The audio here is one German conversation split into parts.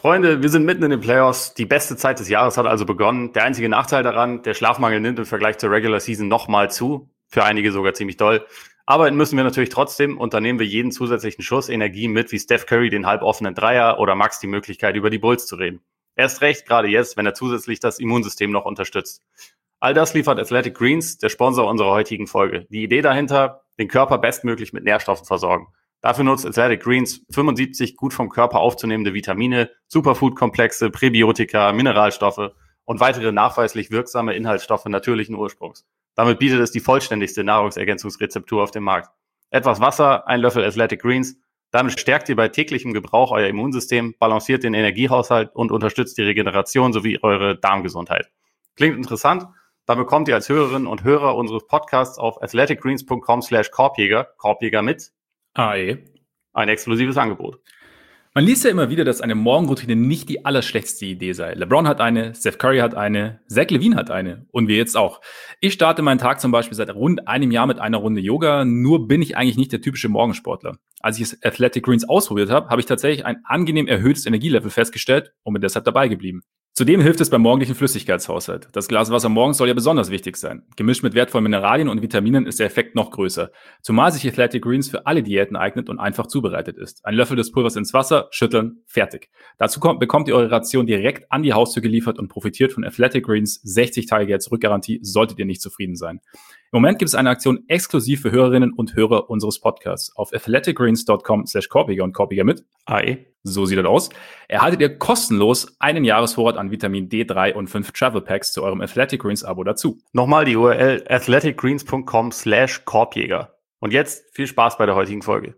Freunde, wir sind mitten in den Playoffs. Die beste Zeit des Jahres hat also begonnen. Der einzige Nachteil daran, der Schlafmangel nimmt im Vergleich zur Regular Season nochmal zu. Für einige sogar ziemlich doll. Arbeiten müssen wir natürlich trotzdem und da nehmen wir jeden zusätzlichen Schuss Energie mit, wie Steph Curry den halboffenen Dreier oder Max die Möglichkeit, über die Bulls zu reden. Erst recht, gerade jetzt, wenn er zusätzlich das Immunsystem noch unterstützt. All das liefert Athletic Greens, der Sponsor unserer heutigen Folge. Die Idee dahinter, den Körper bestmöglich mit Nährstoffen versorgen. Dafür nutzt Athletic Greens 75 gut vom Körper aufzunehmende Vitamine, Superfood-Komplexe, Präbiotika, Mineralstoffe und weitere nachweislich wirksame Inhaltsstoffe natürlichen Ursprungs. Damit bietet es die vollständigste Nahrungsergänzungsrezeptur auf dem Markt. Etwas Wasser, ein Löffel Athletic Greens. Damit stärkt ihr bei täglichem Gebrauch euer Immunsystem, balanciert den Energiehaushalt und unterstützt die Regeneration sowie eure Darmgesundheit. Klingt interessant? Dann bekommt ihr als Hörerinnen und Hörer unseres Podcasts auf athleticgreens.com/Korbjäger, Korbjäger mit AE. Ein exklusives Angebot. Man liest ja immer wieder, dass eine Morgenroutine nicht die allerschlechteste Idee sei. LeBron hat eine, Steph Curry hat eine, Zach LaVine hat eine und wir jetzt auch. Ich starte meinen Tag zum Beispiel seit rund einem Jahr mit einer Runde Yoga, nur bin ich eigentlich nicht der typische Morgensportler. Als ich Athletic Greens ausprobiert habe, habe ich tatsächlich ein angenehm erhöhtes Energielevel festgestellt und bin deshalb dabei geblieben. Zudem hilft es beim morgendlichen Flüssigkeitshaushalt. Das Glas Wasser morgens soll ja besonders wichtig sein. Gemischt mit wertvollen Mineralien und Vitaminen ist der Effekt noch größer. Zumal sich Athletic Greens für alle Diäten eignet und einfach zubereitet ist. Ein Löffel des Pulvers ins Wasser, schütteln, fertig. Dazu bekommt ihr eure Ration direkt an die Haustür geliefert und profitiert von Athletic Greens 60 Tage Geld-Zurück-Garantie, solltet ihr nicht zufrieden sein. Im Moment gibt es eine Aktion exklusiv für Hörerinnen und Hörer unseres Podcasts. Auf athleticgreens.com/Korbjäger und Korbjäger mit AE. So sieht das aus. Erhaltet ihr kostenlos einen Jahresvorrat an Vitamin D3 und 5 Travel Packs zu eurem Athletic Greens Abo dazu. Nochmal die URL athleticgreens.com/Korbjäger. Und jetzt viel Spaß bei der heutigen Folge.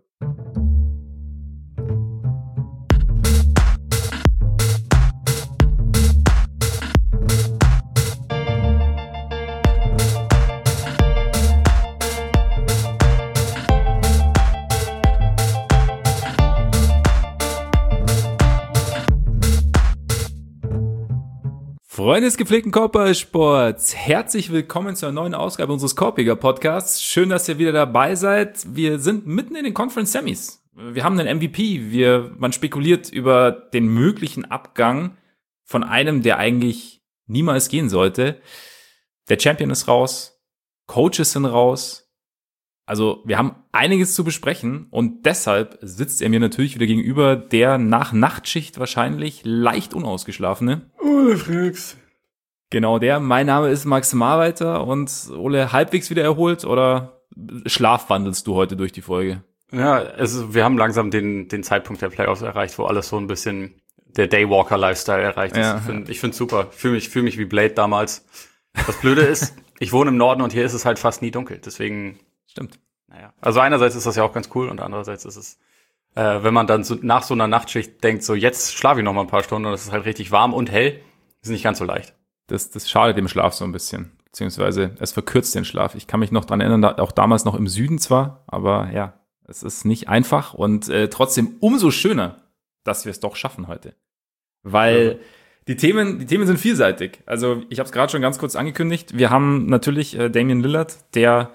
Freunde des gepflegten Korbballsports, herzlich willkommen zu einer neuen Ausgabe unseres Korbjäger Podcasts. Schön, dass ihr wieder dabei seid. Wir sind mitten in den Conference Semis. Wir haben einen MVP. Man spekuliert über den möglichen Abgang von einem, der eigentlich niemals gehen sollte. Der Champion ist raus. Coaches sind raus. Also wir haben einiges zu besprechen und deshalb sitzt er mir natürlich wieder gegenüber, der nach Nachtschicht wahrscheinlich leicht unausgeschlafene. Ole Frix. Genau der. Mein Name ist Max Marweiter und Ole, halbwegs wieder erholt oder schlafwandelst du heute durch die Folge? Ja, wir haben langsam den Zeitpunkt der Playoffs erreicht, wo alles so ein bisschen der Daywalker-Lifestyle erreicht ist. Ja. Ich finde super. Fühl mich wie Blade damals. Das Blöde ist, ich wohne im Norden und hier ist es halt fast nie dunkel. Deswegen... Stimmt. Naja. Also einerseits ist das ja auch ganz cool und andererseits ist es, wenn man dann so nach so einer Nachtschicht denkt, so jetzt schlafe ich noch mal ein paar Stunden und es ist halt richtig warm und hell, ist nicht ganz so leicht. Das schadet dem Schlaf so ein bisschen, beziehungsweise es verkürzt den Schlaf. Ich kann mich noch dran erinnern, auch damals noch im Süden zwar, aber ja, es ist nicht einfach und trotzdem umso schöner, dass wir es doch schaffen heute. Weil die Themen sind vielseitig. Also ich habe es gerade schon ganz kurz angekündigt. Wir haben natürlich Damian Lillard, der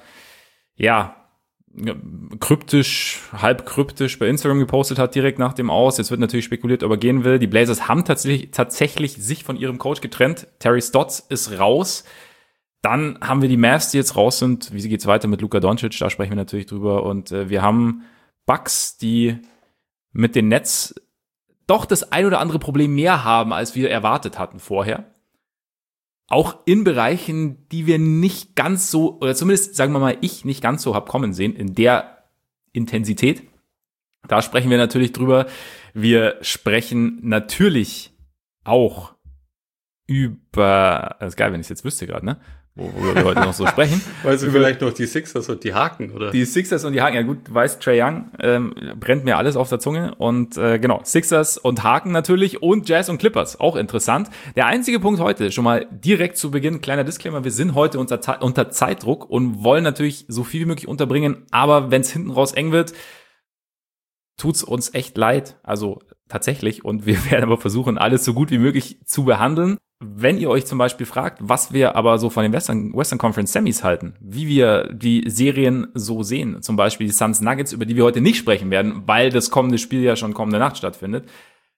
halb kryptisch bei Instagram gepostet hat, direkt nach dem Aus. Jetzt wird natürlich spekuliert, ob er gehen will. Die Blazers haben tatsächlich sich von ihrem Coach getrennt. Terry Stotts ist raus. Dann haben wir die Mavs, die jetzt raus sind. Wie geht's weiter mit Luka Doncic? Da sprechen wir natürlich drüber. Und wir haben Bucks, die mit den Nets doch das ein oder andere Problem mehr haben, als wir erwartet hatten vorher. Auch in Bereichen, die wir nicht ganz so, oder zumindest, sagen wir mal, ich nicht ganz so habe kommen sehen, in der Intensität. Da sprechen wir natürlich drüber. Wir sprechen natürlich auch über, das ist geil, wenn ich es jetzt wüsste gerade, ne? Worüber wir heute noch so sprechen. Weißt du vielleicht noch die Sixers und die Haken, oder? Die Sixers und die Haken, ja gut, du weißt, Trae Young brennt mir alles auf der Zunge und genau, Sixers und Haken natürlich und Jazz und Clippers, auch interessant. Der einzige Punkt heute, schon mal direkt zu Beginn, kleiner Disclaimer, wir sind heute unter Zeitdruck und wollen natürlich so viel wie möglich unterbringen, aber wenn es hinten raus eng wird, tut's uns echt leid, also tatsächlich, und wir werden aber versuchen, alles so gut wie möglich zu behandeln. Wenn ihr euch zum Beispiel fragt, was wir aber so von den Western Conference Semis halten, wie wir die Serien so sehen, zum Beispiel die Suns Nuggets, über die wir heute nicht sprechen werden, weil das kommende Spiel ja schon kommende Nacht stattfindet,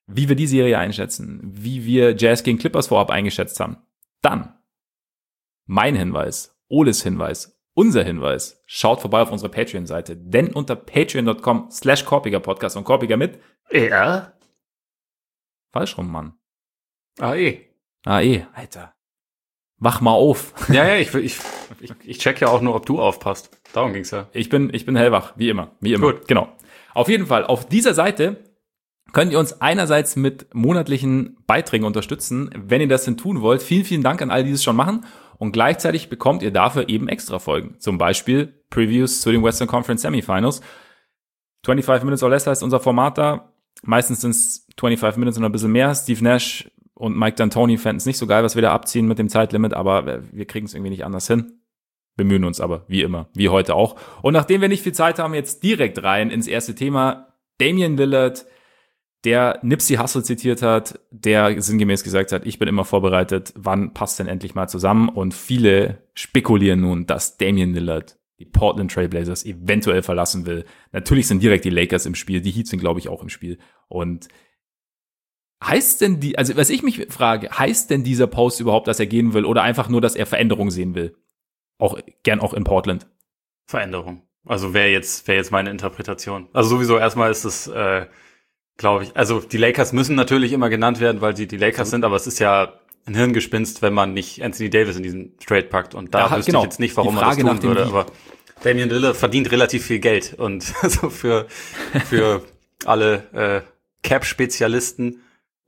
wie wir die Serie einschätzen, wie wir Jazz gegen Clippers vorab eingeschätzt haben, dann mein Hinweis, Oles Hinweis, unser Hinweis, schaut vorbei auf unsere Patreon-Seite, denn unter patreon.com/korpiger-podcast und Korpiger mit ER? falsch rum, Mann. AE. Alter. Wach mal auf. Ja, ich check ja auch nur, ob du aufpasst. Darum ging's ja. Ich bin hellwach, wie immer. Gut. Genau. Auf jeden Fall, auf dieser Seite könnt ihr uns einerseits mit monatlichen Beiträgen unterstützen. Wenn ihr das denn tun wollt, vielen, vielen Dank an all die es schon machen. Und gleichzeitig bekommt ihr dafür eben extra Folgen. Zum Beispiel Previews zu den Western Conference Semifinals. 25 Minutes or Less heißt unser Format da. Meistens sind es 25 Minutes und ein bisschen mehr. Steve Nash und Mike D'Antoni fänden es nicht so geil, was wir da abziehen mit dem Zeitlimit, aber wir kriegen es irgendwie nicht anders hin. Bemühen uns aber, wie immer, wie heute auch. Und nachdem wir nicht viel Zeit haben, jetzt direkt rein ins erste Thema. Damian Lillard, der Nipsey Hussle zitiert hat, der sinngemäß gesagt hat, ich bin immer vorbereitet, wann passt denn endlich mal zusammen? Und viele spekulieren nun, dass Damian Lillard die Portland Trail Blazers eventuell verlassen will. Natürlich sind direkt die Lakers im Spiel, die Heat sind, glaube ich, auch im Spiel. Und heißt denn also was ich mich frage, heißt denn dieser Post überhaupt, dass er gehen will oder einfach nur, dass er Veränderung sehen will? Gern auch in Portland. Veränderung. Also wäre jetzt meine Interpretation. Also sowieso erstmal ist es, glaube ich, also die Lakers müssen natürlich immer genannt werden, weil sie die Lakers sind, aber es ist ja ein Hirngespinst, wenn man nicht Anthony Davis in diesen Trade packt. Und da wüsste ich jetzt nicht, warum man das tun würde. Aber Damian Lillard verdient relativ viel Geld. Und also für alle Cap-Spezialisten,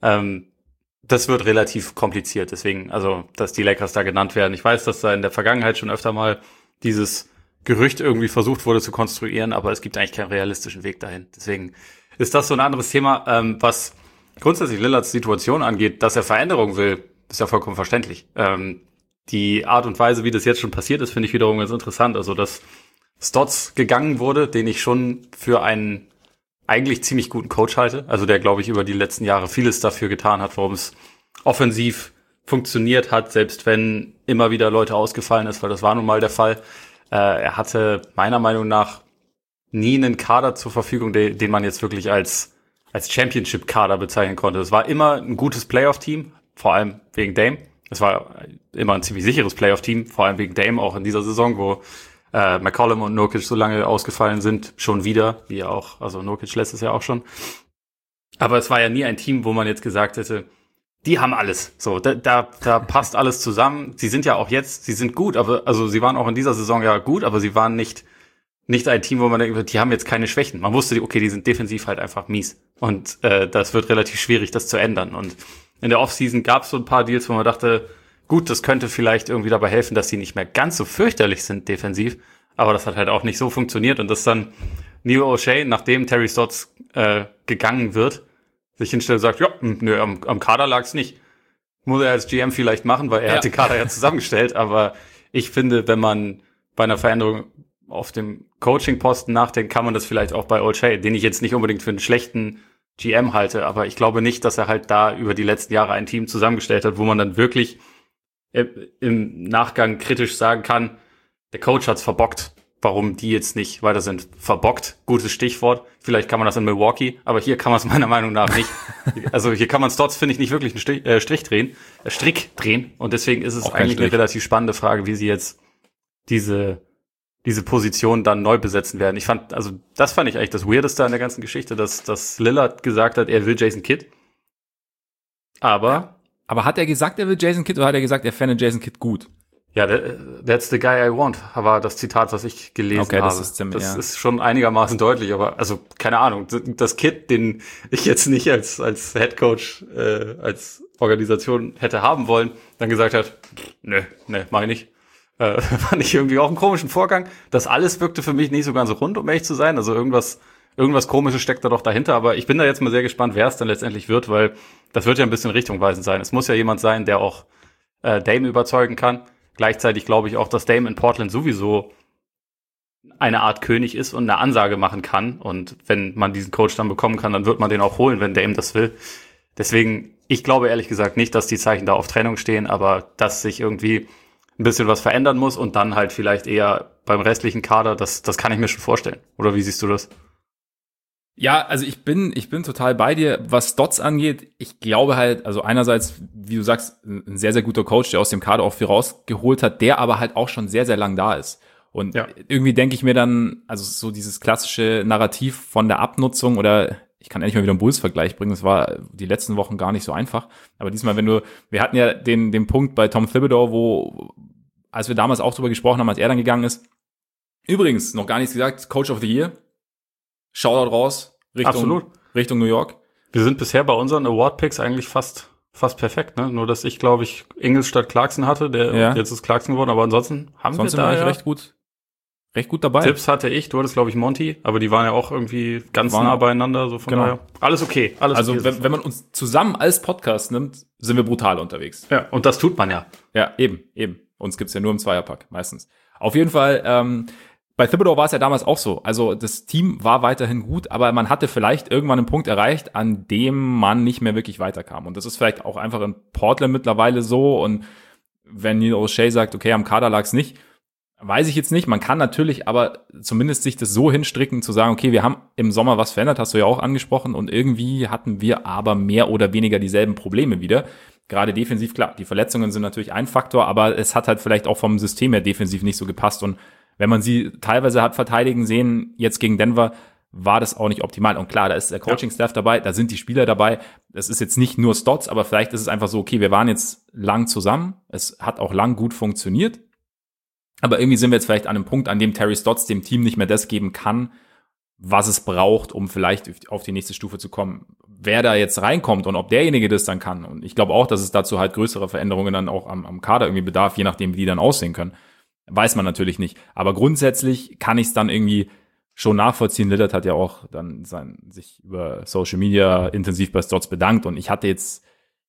das wird relativ kompliziert. Deswegen, also, dass die Lakers da genannt werden. Ich weiß, dass da in der Vergangenheit schon öfter mal dieses Gerücht irgendwie versucht wurde zu konstruieren, aber es gibt eigentlich keinen realistischen Weg dahin. Deswegen ist das so ein anderes Thema. Was grundsätzlich Lillards Situation angeht, dass er Veränderung will, ist ja vollkommen verständlich. Die Art und Weise, wie das jetzt schon passiert ist, finde ich wiederum ganz interessant. Also, dass Stotts gegangen wurde, den ich schon für einen eigentlich ziemlich guten Coach halte. Also der, glaube ich, über die letzten Jahre vieles dafür getan hat, warum es offensiv funktioniert hat, selbst wenn immer wieder Leute ausgefallen ist, weil das war nun mal der Fall. Er hatte meiner Meinung nach nie einen Kader zur Verfügung, den man jetzt wirklich als Championship-Kader bezeichnen konnte. Es war immer ein gutes Playoff-Team, vor allem wegen Dame. Es war immer ein ziemlich sicheres Playoff-Team, vor allem wegen Dame, auch in dieser Saison, wo McCollum und Nurkic so lange ausgefallen sind, schon wieder, wie auch, also Nurkic letztes Jahr auch schon. Aber es war ja nie ein Team, wo man jetzt gesagt hätte, die haben alles. So, da passt alles zusammen. Sie sind ja auch jetzt, sie sind gut, aber, also sie waren auch in dieser Saison ja gut, aber sie waren nicht ein Team, wo man denkt, die haben jetzt keine Schwächen. Man wusste, okay, die sind defensiv halt einfach mies. Und das wird relativ schwierig, das zu ändern. Und in der Offseason gab es so ein paar Deals, wo man dachte, gut, das könnte vielleicht irgendwie dabei helfen, dass sie nicht mehr ganz so fürchterlich sind defensiv. Aber das hat halt auch nicht so funktioniert. Und dass dann Neil O'Shea, nachdem Terry Stotts gegangen wird, sich hinstellt und sagt, ja, nö, am Kader lag's nicht. Muss er als GM vielleicht machen, weil er hat den Kader ja zusammengestellt. Aber ich finde, wenn man bei einer Veränderung auf dem Coaching-Posten nachdenkt, kann man das vielleicht auch bei O'Shea, den ich jetzt nicht unbedingt für einen schlechten GM halte. Aber ich glaube nicht, dass er halt da über die letzten Jahre ein Team zusammengestellt hat, wo man dann wirklich im Nachgang kritisch sagen kann, der Coach hat's verbockt, warum die jetzt nicht weiter sind. Verbockt, gutes Stichwort. Vielleicht kann man das in Milwaukee, aber hier kann man es meiner Meinung nach nicht. Also hier kann man Stotts, finde ich, nicht wirklich einen Strick drehen. Und deswegen ist es auch eigentlich eine relativ spannende Frage, wie sie jetzt diese Position dann neu besetzen werden. Das fand ich eigentlich das Weirdeste an der ganzen Geschichte, dass Lillard gesagt hat, er will Jason Kidd. Aber hat er gesagt, er will Jason Kidd, oder hat er gesagt, er fände Jason Kidd gut? Ja, that's the guy I want, war das Zitat, was ich gelesen habe. Das ist schon einigermaßen deutlich, aber also keine Ahnung, das Kidd, den ich jetzt nicht als Headcoach, als Organisation hätte haben wollen, dann gesagt hat, nö, mach ich nicht. Fand ich irgendwie auch einen komischen Vorgang. Das alles wirkte für mich nicht so ganz rund, um ehrlich zu sein. Also irgendwas Komisches steckt da doch dahinter, aber ich bin da jetzt mal sehr gespannt, wer es dann letztendlich wird, weil das wird ja ein bisschen richtungweisend sein. Es muss ja jemand sein, der auch Dame überzeugen kann. Gleichzeitig glaube ich auch, dass Dame in Portland sowieso eine Art König ist und eine Ansage machen kann. Und wenn man diesen Coach dann bekommen kann, dann wird man den auch holen, wenn Dame das will. Deswegen, ich glaube ehrlich gesagt nicht, dass die Zeichen da auf Trennung stehen, aber dass sich irgendwie ein bisschen was verändern muss und dann halt vielleicht eher beim restlichen Kader, das kann ich mir schon vorstellen. Oder wie siehst du das? Ja, also ich bin total bei dir, was Dots angeht. Ich glaube halt, also einerseits, wie du sagst, ein sehr, sehr guter Coach, der aus dem Kader auch viel rausgeholt hat, der aber halt auch schon sehr, sehr lang da ist. Und irgendwie denke ich mir dann, also so dieses klassische Narrativ von der Abnutzung oder ich kann endlich mal wieder einen Bulls-Vergleich bringen, das war die letzten Wochen gar nicht so einfach. Aber diesmal, wir hatten ja den Punkt bei Tom Thibodeau, wo, als wir damals auch drüber gesprochen haben, als er dann gegangen ist, übrigens, noch gar nichts gesagt, Coach of the Year, Shoutout raus, Richtung New York. Wir sind bisher bei unseren Award-Picks eigentlich fast perfekt, ne? Nur, dass ich, glaube ich, Ingles statt Clarkson hatte, jetzt ist Clarkson geworden, aber ansonsten haben wir da eigentlich recht gut dabei. Tipps hatte ich, du hattest, glaube ich, Monty, aber die waren ja auch irgendwie ganz nah beieinander, so von daher. Alles okay. Also, wenn man uns zusammen als Podcast nimmt, sind wir brutal unterwegs. Ja, und das tut man ja. Ja, eben. Uns gibt's ja nur im Zweierpack, meistens. Auf jeden Fall, bei Thibodeau war es ja damals auch so. Also das Team war weiterhin gut, aber man hatte vielleicht irgendwann einen Punkt erreicht, an dem man nicht mehr wirklich weiterkam. Und das ist vielleicht auch einfach in Portland mittlerweile so. Und wenn Neil O'Shea sagt, okay, am Kader lag's nicht, weiß ich jetzt nicht. Man kann natürlich aber zumindest sich das so hinstricken, zu sagen, okay, wir haben im Sommer was verändert, hast du ja auch angesprochen. Und irgendwie hatten wir aber mehr oder weniger dieselben Probleme wieder. Gerade defensiv, klar, die Verletzungen sind natürlich ein Faktor, aber es hat halt vielleicht auch vom System her defensiv nicht so gepasst. Und wenn man sie teilweise hat verteidigen sehen, jetzt gegen Denver, war das auch nicht optimal. Und klar, da ist der Coaching-Staff dabei, da sind die Spieler dabei. Das ist jetzt nicht nur Stotts, aber vielleicht ist es einfach so, okay, wir waren jetzt lang zusammen. Es hat auch lang gut funktioniert. Aber irgendwie sind wir jetzt vielleicht an einem Punkt, an dem Terry Stotts dem Team nicht mehr das geben kann, was es braucht, um vielleicht auf die nächste Stufe zu kommen. Wer da jetzt reinkommt und ob derjenige das dann kann. Und ich glaube auch, dass es dazu halt größere Veränderungen dann auch am Kader irgendwie bedarf, je nachdem, wie die dann aussehen können. Weiß man natürlich nicht. Aber grundsätzlich kann ich es dann irgendwie schon nachvollziehen. Lillard hat ja auch dann sich über Social Media intensiv bei Stotts bedankt. Und ich habe jetzt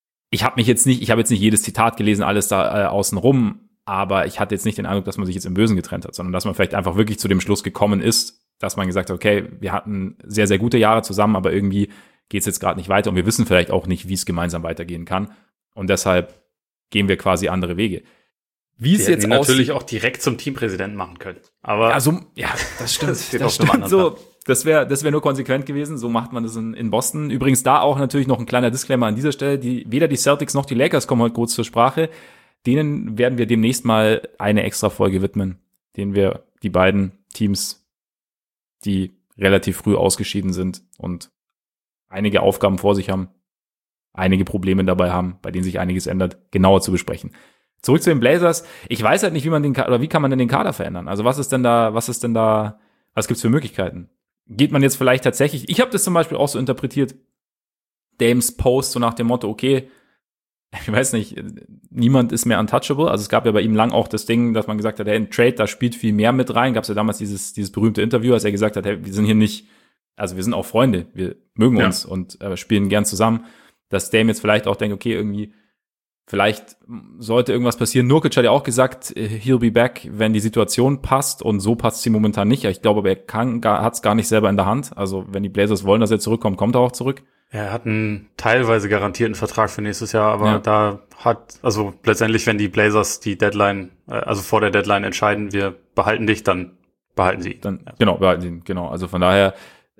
nicht jedes Zitat gelesen, alles da außen rum. Aber ich hatte jetzt nicht den Eindruck, dass man sich jetzt im Bösen getrennt hat, sondern dass man vielleicht einfach wirklich zu dem Schluss gekommen ist, dass man gesagt hat, okay, wir hatten sehr, sehr gute Jahre zusammen, aber irgendwie geht es jetzt gerade nicht weiter und wir wissen vielleicht auch nicht, wie es gemeinsam weitergehen kann. Und deshalb gehen wir quasi andere Wege. Wie es jetzt natürlich auch direkt zum Teampräsidenten machen können. Aber das stimmt. Das stimmt so. Das wäre nur konsequent gewesen. So macht man das in Boston. Übrigens da auch natürlich noch ein kleiner Disclaimer an dieser Stelle. Weder die Celtics noch die Lakers kommen heute kurz zur Sprache. Denen werden wir demnächst mal eine extra Folge widmen, denen wir die beiden Teams, die relativ früh ausgeschieden sind und einige Aufgaben vor sich haben, einige Probleme dabei haben, bei denen sich einiges ändert, genauer zu besprechen. Zurück zu den Blazers. Ich weiß halt nicht, wie kann man denn den Kader verändern? Also was gibt's für Möglichkeiten? Geht man jetzt vielleicht tatsächlich, ich habe das zum Beispiel auch so interpretiert, Dames Post so nach dem Motto, okay, ich weiß nicht, niemand ist mehr untouchable. Also es gab ja bei ihm lang auch das Ding, dass man gesagt hat, hey, ein Trade, da spielt viel mehr mit rein. Gab es ja damals dieses berühmte Interview, als er gesagt hat, hey, wir sind hier nicht, also wir sind auch Freunde, wir mögen uns und spielen gern zusammen. Dass Dame jetzt vielleicht auch denkt, okay, irgendwie, vielleicht sollte irgendwas passieren. Nurkic hat ja auch gesagt, he'll be back, wenn die Situation passt. Und so passt sie momentan nicht. Ich glaube, aber er hat es gar nicht selber in der Hand. Also wenn die Blazers wollen, dass er zurückkommt, kommt er auch zurück. Er hat einen teilweise garantierten Vertrag für nächstes Jahr, aber also letztendlich, wenn die Blazers die Deadline, also vor der Deadline entscheiden, wir behalten dich, dann behalten sie. Behalten sie ihn, genau. Also von daher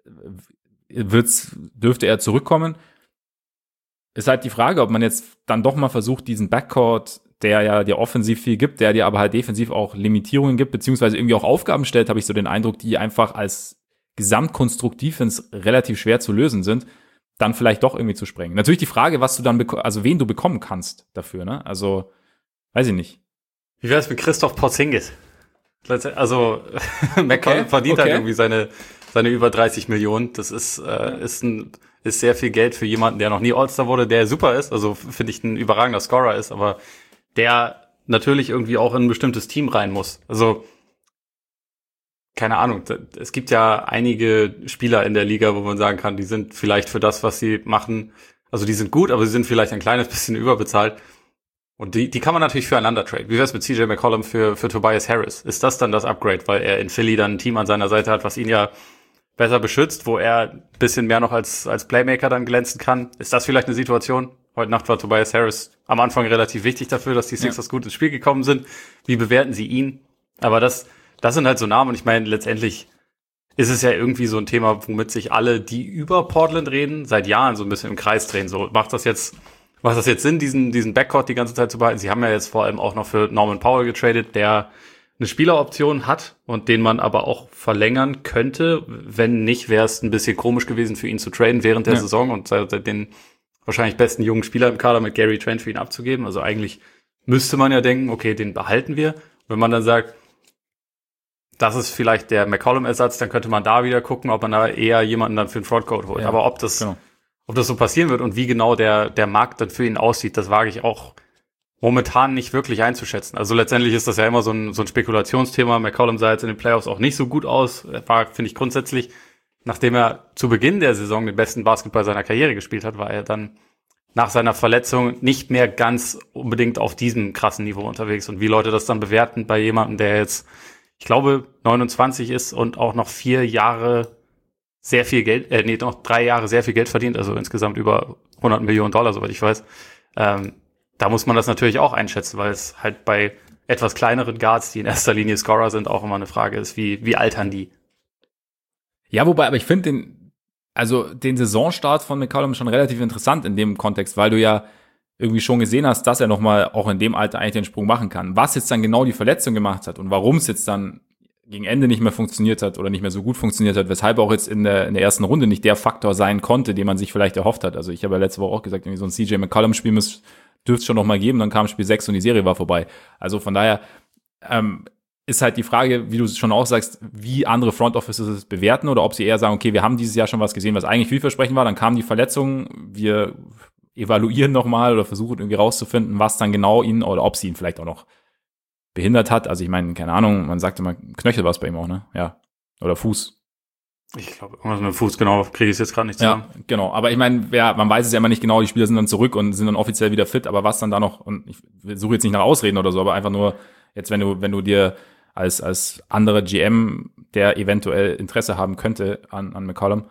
dürfte er zurückkommen. Ist halt die Frage, ob man jetzt dann doch mal versucht, diesen Backcourt, der ja dir offensiv viel gibt, der dir aber halt defensiv auch Limitierungen gibt, beziehungsweise irgendwie auch Aufgaben stellt, habe ich so den Eindruck, die einfach als Gesamtkonstruktiv relativ schwer zu lösen sind, dann vielleicht doch irgendwie zu sprengen. Natürlich die Frage, was du dann wen du bekommen kannst dafür, ne? Also, weiß ich nicht. Wie wär's mit Christoph Porzingis? Also, McCollum verdient halt irgendwie seine über 30 Millionen. Das ist sehr viel Geld für jemanden, der noch nie All-Star wurde, der super ist, also finde ich ein überragender Scorer ist, aber der natürlich irgendwie auch in ein bestimmtes Team rein muss. Also, keine Ahnung, es gibt ja einige Spieler in der Liga, wo man sagen kann, die sind vielleicht für das, was sie machen, also die sind gut, aber sie sind vielleicht ein kleines bisschen überbezahlt. Und die kann man natürlich füreinander traden. Wie wär's mit CJ McCollum für Tobias Harris? Ist das dann das Upgrade, weil er in Philly dann ein Team an seiner Seite hat, was ihn ja besser beschützt, wo er ein bisschen mehr noch als Playmaker dann glänzen kann? Ist das vielleicht eine Situation? Heute Nacht war Tobias Harris am Anfang relativ wichtig dafür, dass die Sixers gut ins Spiel gekommen sind. Wie bewerten sie ihn? Aber das sind halt so Namen und ich meine, letztendlich ist es ja irgendwie so ein Thema, womit sich alle, die über Portland reden, seit Jahren so ein bisschen im Kreis drehen. So, macht das jetzt Sinn, diesen Backcourt die ganze Zeit zu behalten? Sie haben ja jetzt vor allem auch noch für Norman Powell getradet, der eine Spieleroption hat und den man aber auch verlängern könnte. Wenn nicht, wäre es ein bisschen komisch gewesen, für ihn zu traden während der Saison und den wahrscheinlich besten jungen Spieler im Kader mit Gary Trent für ihn abzugeben. Also eigentlich müsste man ja denken, okay, den behalten wir. Wenn man dann sagt, das ist vielleicht der McCollum-Ersatz, dann könnte man da wieder gucken, ob man da eher jemanden dann für den Frontcourt holt. Ja, aber ob das so passieren wird und wie genau der Markt dann für ihn aussieht, das wage ich auch momentan nicht wirklich einzuschätzen. Also letztendlich ist das ja immer so ein Spekulationsthema. McCollum sah jetzt in den Playoffs auch nicht so gut aus. Er war, finde ich, grundsätzlich, nachdem er zu Beginn der Saison den besten Basketball seiner Karriere gespielt hat, war er dann nach seiner Verletzung nicht mehr ganz unbedingt auf diesem krassen Niveau unterwegs. Und wie Leute das dann bewerten bei jemandem, der jetzt, ich glaube, 29 ist und auch noch 4 Jahre sehr viel Geld, noch 3 Jahre sehr viel Geld verdient, also insgesamt über $100 Millionen, soweit ich weiß. Da muss man das natürlich auch einschätzen, weil es halt bei etwas kleineren Guards, die in erster Linie Scorer sind, auch immer eine Frage ist, wie altern die? Ja, wobei, aber ich finde den Saisonstart von McCollum schon relativ interessant in dem Kontext, weil du ja irgendwie schon gesehen hast, dass er nochmal auch in dem Alter eigentlich den Sprung machen kann. Was jetzt dann genau die Verletzung gemacht hat und warum es jetzt dann gegen Ende nicht mehr funktioniert hat oder nicht mehr so gut funktioniert hat, weshalb auch jetzt in der ersten Runde nicht der Faktor sein konnte, den man sich vielleicht erhofft hat. Also ich habe ja letzte Woche auch gesagt, irgendwie so ein CJ McCollum-Spiel dürfte es schon noch mal geben, dann kam Spiel 6 und die Serie war vorbei. Also von daher ist halt die Frage, wie du schon auch sagst, wie andere Front Offices es bewerten oder ob sie eher sagen, okay, wir haben dieses Jahr schon was gesehen, was eigentlich vielversprechend war, dann kam die Verletzung, wir evaluieren nochmal oder versuchen irgendwie rauszufinden, was dann genau ihn oder ob sie ihn vielleicht auch noch behindert hat. Also ich meine, keine Ahnung, man sagt immer, Knöchel war es bei ihm auch, ne? Ja. Oder Fuß. Ich glaube, irgendwas mit dem Fuß, genau, kriege ich es jetzt gerade nicht zusammen. Ja, genau. Aber ich meine, man weiß es ja immer nicht genau, die Spieler sind dann zurück und sind dann offiziell wieder fit, aber was dann da noch, und ich suche jetzt nicht nach Ausreden oder so, aber einfach nur, jetzt wenn du dir als anderer GM, der eventuell Interesse haben könnte an McCollum,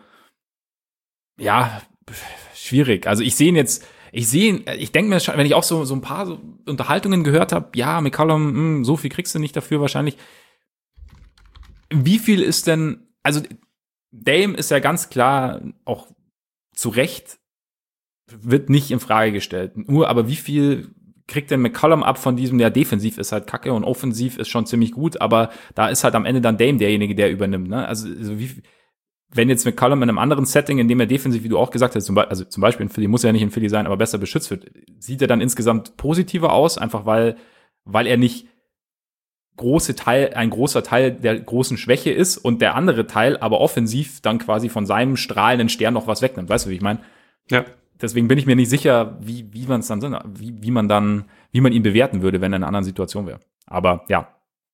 ja, schwierig. Also ich denke mir, wenn ich auch so ein paar so Unterhaltungen gehört habe, ja, McCollum, so viel kriegst du nicht dafür wahrscheinlich. Wie viel ist denn, also Dame ist ja ganz klar auch zu Recht, wird nicht in Frage gestellt. Aber wie viel kriegt denn McCollum ab von diesem, der defensiv ist halt kacke und offensiv ist schon ziemlich gut, aber da ist halt am Ende dann Dame derjenige, der übernimmt. Ne? Also wenn jetzt McCollum in einem anderen Setting, in dem er defensiv, wie du auch gesagt hast, zum Beispiel in Philly, muss er ja nicht in Philly sein, aber besser beschützt wird, sieht er dann insgesamt positiver aus, einfach weil er nicht ein großer Teil der großen Schwäche ist und der andere Teil aber offensiv dann quasi von seinem strahlenden Stern noch was wegnimmt. Weißt du, wie ich meine? Ja. Deswegen bin ich mir nicht sicher, wie man es dann wie man ihn bewerten würde, wenn er in einer anderen Situation wäre. Aber ja.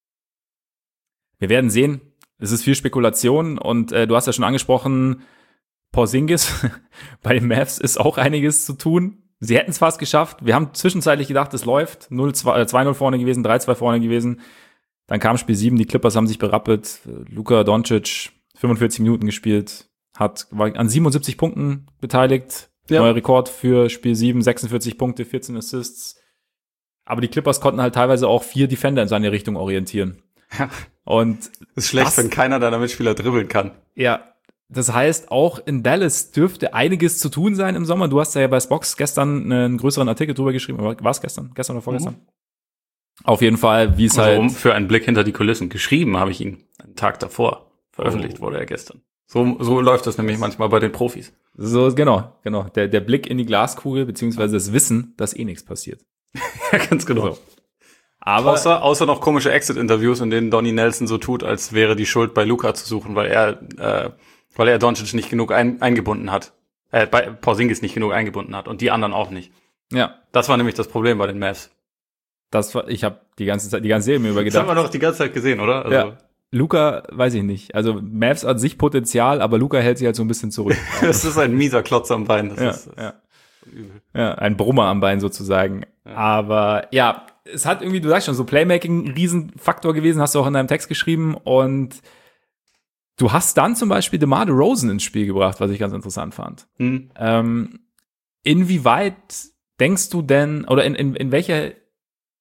Wir werden sehen. Es ist viel Spekulation und du hast ja schon angesprochen, Porzingis bei den Mavs ist auch einiges zu tun. Sie hätten es fast geschafft. Wir haben zwischenzeitlich gedacht, es läuft. 2-0 vorne gewesen, 3-2 vorne gewesen. Dann kam Spiel 7, die Clippers haben sich berappelt. Luka Doncic 45 Minuten gespielt, war an 77 Punkten beteiligt. Ja. Neuer Rekord für Spiel 7, 46 Punkte, 14 Assists. Aber die Clippers konnten halt teilweise auch 4 Defender in seine Richtung orientieren. Ja. Und ist schlecht, wenn keiner deiner Mitspieler dribbeln kann. Ja, das heißt, auch in Dallas dürfte einiges zu tun sein im Sommer. Du hast ja bei Spox gestern einen größeren Artikel drüber geschrieben. War es gestern? Gestern oder vorgestern? Auf jeden Fall, wie es halt... Für einen Blick hinter die Kulissen. Geschrieben habe ich ihn einen Tag davor. Veröffentlicht wurde er gestern. So läuft das nämlich manchmal bei den Profis. So, genau. Der Blick in die Glaskugel, beziehungsweise das Wissen, dass eh nichts passiert. Ja, ganz genau. So. Aber außer noch komische Exit-Interviews, in denen Donnie Nelson so tut, als wäre die Schuld bei Luka zu suchen, weil er Doncic nicht genug eingebunden hat. Bei Porzingis nicht genug eingebunden hat und die anderen auch nicht. Ja. Das war nämlich das Problem bei den Mavs. Ich habe die ganze Serie mir übergedacht. Das haben wir doch die ganze Zeit gesehen, oder? Also ja. Luka, weiß ich nicht. Also Mavs hat sich Potenzial, aber Luka hält sich halt so ein bisschen zurück. Das ist ein mieser Klotz am Bein. Das ist übel. Ja, ein Brummer am Bein sozusagen. Ja. Aber ja, es hat irgendwie, du sagst schon, so Playmaking ein Riesenfaktor gewesen, hast du auch in deinem Text geschrieben. Und du hast dann zum Beispiel DeMar DeRozan ins Spiel gebracht, was ich ganz interessant fand. Mhm. Inwieweit denkst du denn, oder in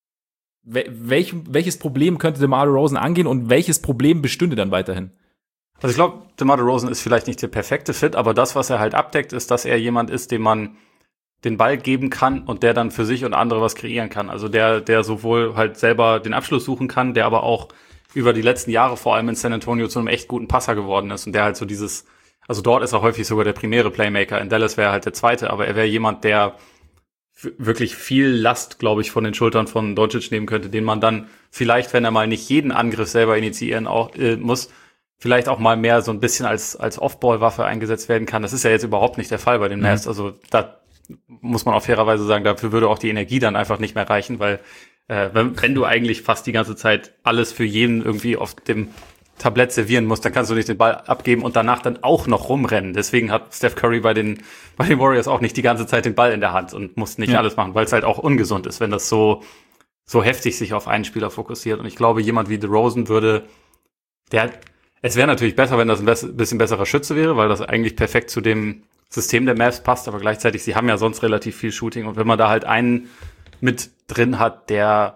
welches Problem könnte DeMar DeRozan angehen und welches Problem bestünde dann weiterhin? Also ich glaube, DeMar DeRozan ist vielleicht nicht der perfekte Fit, aber das, was er halt abdeckt, ist, dass er jemand ist, dem man den Ball geben kann und der dann für sich und andere was kreieren kann. Also der sowohl halt selber den Abschluss suchen kann, der aber auch über die letzten Jahre vor allem in San Antonio zu einem echt guten Passer geworden ist und der halt so also dort ist er häufig sogar der primäre Playmaker. In Dallas wäre er halt der zweite, aber er wäre jemand, der wirklich viel Last, glaube ich, von den Schultern von Doncic nehmen könnte, den man dann vielleicht, wenn er mal nicht jeden Angriff selber initiieren muss, vielleicht auch mal mehr so ein bisschen als Off-Ball-Waffe eingesetzt werden kann. Das ist ja jetzt überhaupt nicht der Fall bei den Mavs. Also da muss man auch fairerweise sagen, dafür würde auch die Energie dann einfach nicht mehr reichen, weil wenn du eigentlich fast die ganze Zeit alles für jeden irgendwie auf dem Tablett servieren musst, dann kannst du nicht den Ball abgeben und danach dann auch noch rumrennen. Deswegen hat Steph Curry bei den Warriors auch nicht die ganze Zeit den Ball in der Hand und muss nicht alles machen, weil es halt auch ungesund ist, wenn das so heftig sich auf einen Spieler fokussiert. Und ich glaube, jemand wie DeRozan es wäre natürlich besser, wenn das ein bisschen besserer Schütze wäre, weil das eigentlich perfekt zu dem System der Mavs passt, aber gleichzeitig, sie haben ja sonst relativ viel Shooting und wenn man da halt einen mit drin hat,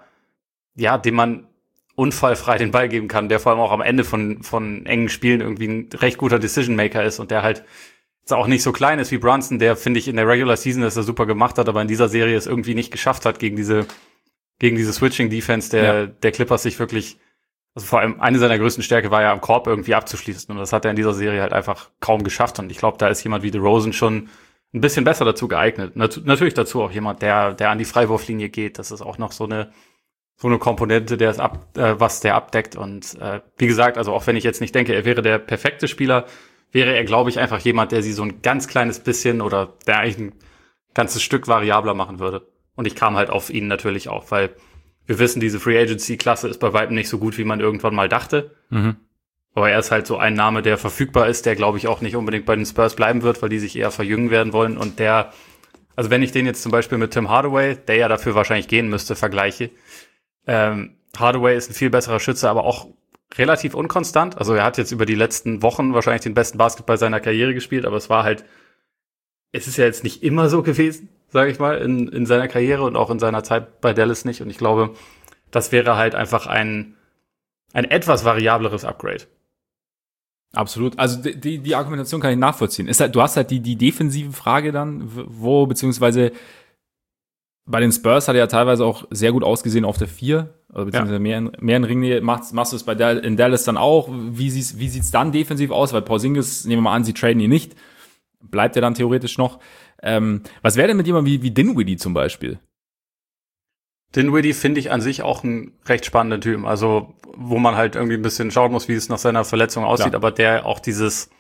dem man unfallfrei den Ball geben kann, der vor allem auch am Ende von engen Spielen irgendwie ein recht guter Decision-Maker ist und der halt jetzt auch nicht so klein ist wie Brunson, der, finde ich, in der Regular Season das er super gemacht hat, aber in dieser Serie es irgendwie nicht geschafft hat, gegen diese Switching-Defense der Clippers sich wirklich, also vor allem eine seiner größten Stärke war ja am Korb irgendwie abzuschließen und das hat er in dieser Serie halt einfach kaum geschafft und ich glaube, da ist jemand wie DeRozan schon ein bisschen besser dazu geeignet. Natürlich dazu auch jemand, der an die Freiwurflinie geht, das ist auch noch so eine Komponente, was der abdeckt und wie gesagt, also auch wenn ich jetzt nicht denke, er wäre der perfekte Spieler, wäre er, glaube ich, einfach jemand, der sie so ein ganz kleines bisschen oder der eigentlich ein ganzes Stück variabler machen würde. Und ich kam halt auf ihn natürlich auch, weil wir wissen, diese Free Agency-Klasse ist bei weitem nicht so gut, wie man irgendwann mal dachte. Mhm. Aber er ist halt so ein Name, der verfügbar ist, der, glaube ich, auch nicht unbedingt bei den Spurs bleiben wird, weil die sich eher verjüngen werden wollen. Und also wenn ich den jetzt zum Beispiel mit Tim Hardaway, der ja dafür wahrscheinlich gehen müsste, vergleiche, Hardaway ist ein viel besserer Schütze, aber auch relativ unkonstant. Also er hat jetzt über die letzten Wochen wahrscheinlich den besten Basketball seiner Karriere gespielt, aber es ist ja jetzt nicht immer so gewesen, sage ich mal, in seiner Karriere und auch in seiner Zeit bei Dallas nicht. Und ich glaube, das wäre halt einfach ein etwas variableres Upgrade. Absolut. Also die Argumentation kann ich nachvollziehen. Du hast halt die defensive Frage dann, beziehungsweise bei den Spurs hat er ja teilweise auch sehr gut ausgesehen auf der 4, oder beziehungsweise mehr in Ringnähe. Machst du es in Dallas dann auch? Wie sieht's dann defensiv aus? Weil Porzingis, nehmen wir mal an, sie traden ihn nicht. Bleibt er dann theoretisch noch? Was wäre denn mit jemandem wie Dinwiddie zum Beispiel? Dinwiddie finde ich an sich auch einen recht spannenden Typ. Also, wo man halt irgendwie ein bisschen schauen muss, wie es nach seiner Verletzung aussieht, aber der auch dieses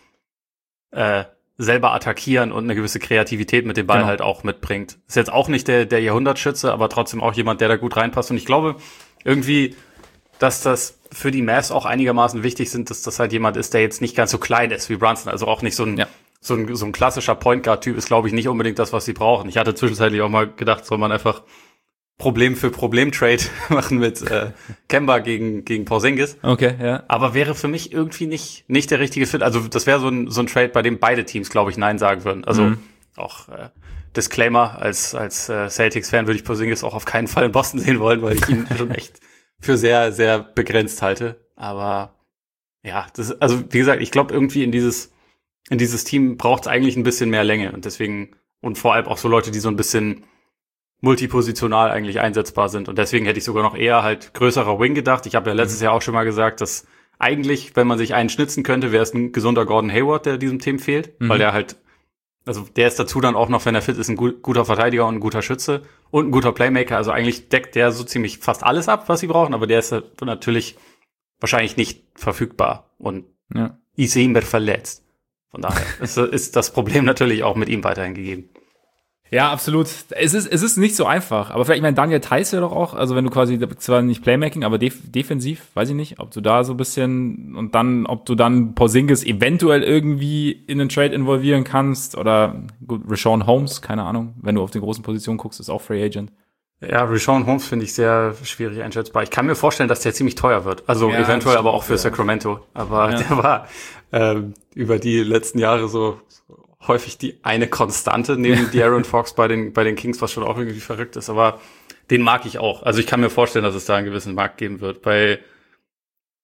selber attackieren und eine gewisse Kreativität mit dem Ball halt auch mitbringt. Ist jetzt auch nicht der Jahrhundertschütze, aber trotzdem auch jemand, der da gut reinpasst. Und ich glaube irgendwie, dass das für die Mavs auch einigermaßen wichtig sind, dass das halt jemand ist, der jetzt nicht ganz so klein ist wie Brunson. Also auch nicht so ein klassischer Point Guard Typ ist, glaube ich, nicht unbedingt das, was sie brauchen. Ich hatte zwischenzeitlich auch mal gedacht, soll man einfach Problem für Problem Trade machen mit Kemba gegen Porzingis. Okay, ja. Aber wäre für mich irgendwie nicht der richtige Fit. Also das wäre so ein Trade, bei dem beide Teams, glaube ich, Nein sagen würden. Also auch Disclaimer, als Celtics-Fan würde ich Porzingis auch auf keinen Fall in Boston sehen wollen, weil ich ihn schon echt für sehr, sehr begrenzt halte. Aber ja, also wie gesagt, ich glaube irgendwie in dieses Team braucht es eigentlich ein bisschen mehr Länge und deswegen, und vor allem auch so Leute, die so ein bisschen multipositional eigentlich einsetzbar sind. Und deswegen hätte ich sogar noch eher halt größerer Wing gedacht. Ich habe ja letztes Jahr auch schon mal gesagt, dass eigentlich, wenn man sich einen schnitzen könnte, wäre es ein gesunder Gordon Hayward, der diesem Team fehlt. Weil der halt, also der ist dazu dann auch noch, wenn er fit ist, ein guter Verteidiger und ein guter Schütze und ein guter Playmaker. Also eigentlich deckt der so ziemlich fast alles ab, was sie brauchen. Aber der ist natürlich wahrscheinlich nicht verfügbar. Und ist immer verletzt. Von daher ist das Problem natürlich auch mit ihm weiterhin gegeben. Ja, absolut. Es ist nicht so einfach. Aber vielleicht, ich meine, Daniel Theis ja doch auch, also wenn du quasi, zwar nicht Playmaking, aber defensiv, weiß ich nicht, ob du da so ein bisschen, und dann, ob du dann Porzingis eventuell irgendwie in den Trade involvieren kannst, oder gut, Richaun Holmes, keine Ahnung, wenn du auf die großen Positionen guckst, ist auch Free Agent. Ja, Richaun Holmes finde ich sehr schwierig einschätzbar. Ich kann mir vorstellen, dass der ziemlich teuer wird. Also ja, eventuell aber auch für Sacramento. Aber der war über die letzten Jahre so häufig die eine Konstante neben De'Aaron Fox bei den Kings, was schon auch irgendwie verrückt ist. Aber den mag ich auch. Also ich kann mir vorstellen, dass es da einen gewissen Markt geben wird. Bei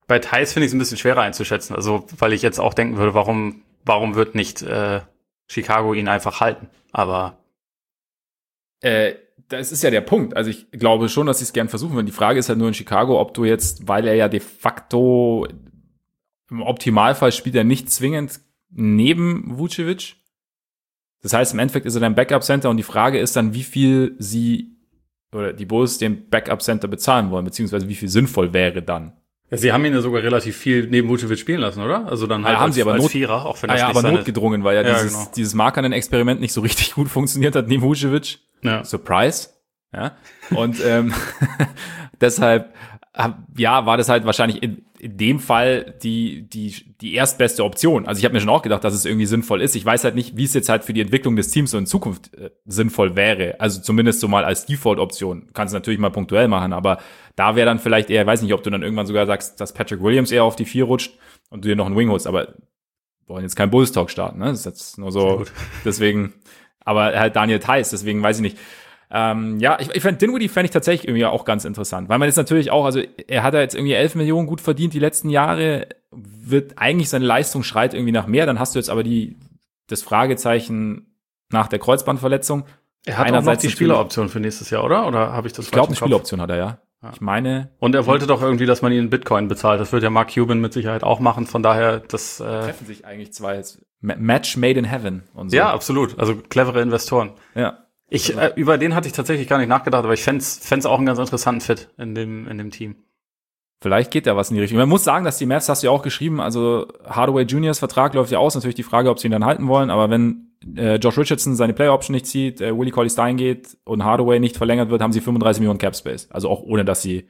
Bei Theis finde ich es ein bisschen schwerer einzuschätzen. Also, weil ich jetzt auch denken würde, warum wird nicht Chicago ihn einfach halten? Aber das ist ja der Punkt. Also ich glaube schon, dass sie es gern versuchen würden. Die Frage ist halt nur in Chicago, ob du jetzt, weil er ja de facto im Optimalfall spielt er nicht zwingend neben Vucevic. Das heißt, im Endeffekt ist er dein Backup-Center und die Frage ist dann, wie viel sie oder die Bulls dem Backup-Center bezahlen wollen, beziehungsweise wie viel sinnvoll wäre dann. ja, sie haben ihn ja sogar relativ viel neben Vucevic spielen lassen, oder? Also dann halt haben sie aber als Vierer, auch wenn das nicht aber notgedrungen, weil ja dieses Markanen-Experiment nicht so richtig gut funktioniert hat neben Vucevic. Ja. Surprise. Ja. Und deshalb war das halt wahrscheinlich in dem Fall die erstbeste Option. Also ich habe mir schon auch gedacht, dass es irgendwie sinnvoll ist. Ich weiß halt nicht, wie es jetzt halt für die Entwicklung des Teams so in Zukunft sinnvoll wäre. Also zumindest so mal als Default-Option. Kannst du natürlich mal punktuell machen, aber da wäre dann vielleicht eher, weiß nicht, ob du dann irgendwann sogar sagst, dass Patrick Williams eher auf die 4 rutscht und du dir noch einen Wing holst, aber wir wollen jetzt keinen Bulls-Talk starten, ne? Das ist jetzt nur so, deswegen, aber halt Daniel Theis, deswegen weiß ich nicht. Ich fände Dinwiddie fände ich tatsächlich irgendwie auch ganz interessant, weil man jetzt natürlich auch, also er hat ja jetzt irgendwie 11 Millionen gut verdient die letzten Jahre, wird eigentlich seine Leistung schreit irgendwie nach mehr, dann hast du jetzt aber das Fragezeichen nach der Kreuzbandverletzung. Er hat einerseits auch noch die Spieleroption für nächstes Jahr, oder? Oder habe ich das falsch? Ich glaube, eine Spieleroption hat er, ja. Ich meine. Und er wollte doch irgendwie, dass man ihn in Bitcoin bezahlt. Das wird ja Mark Cuban mit Sicherheit auch machen. Von daher, das treffen sich eigentlich zwei Match made in heaven und so. Ja, absolut. Also clevere Investoren. Ja. Über den hatte ich tatsächlich gar nicht nachgedacht, aber ich fänd's auch einen ganz interessanten Fit in dem Team. Vielleicht geht da was in die Richtung. Man muss sagen, dass die Mavs, hast du ja auch geschrieben, also Hardaway Juniors Vertrag läuft ja aus. Natürlich die Frage, ob sie ihn dann halten wollen, aber wenn Josh Richardson seine Player-Option nicht zieht, Willie Cauley-Stein geht und Hardaway nicht verlängert wird, haben sie 35 Millionen Cap-Space. Also auch ohne, dass sie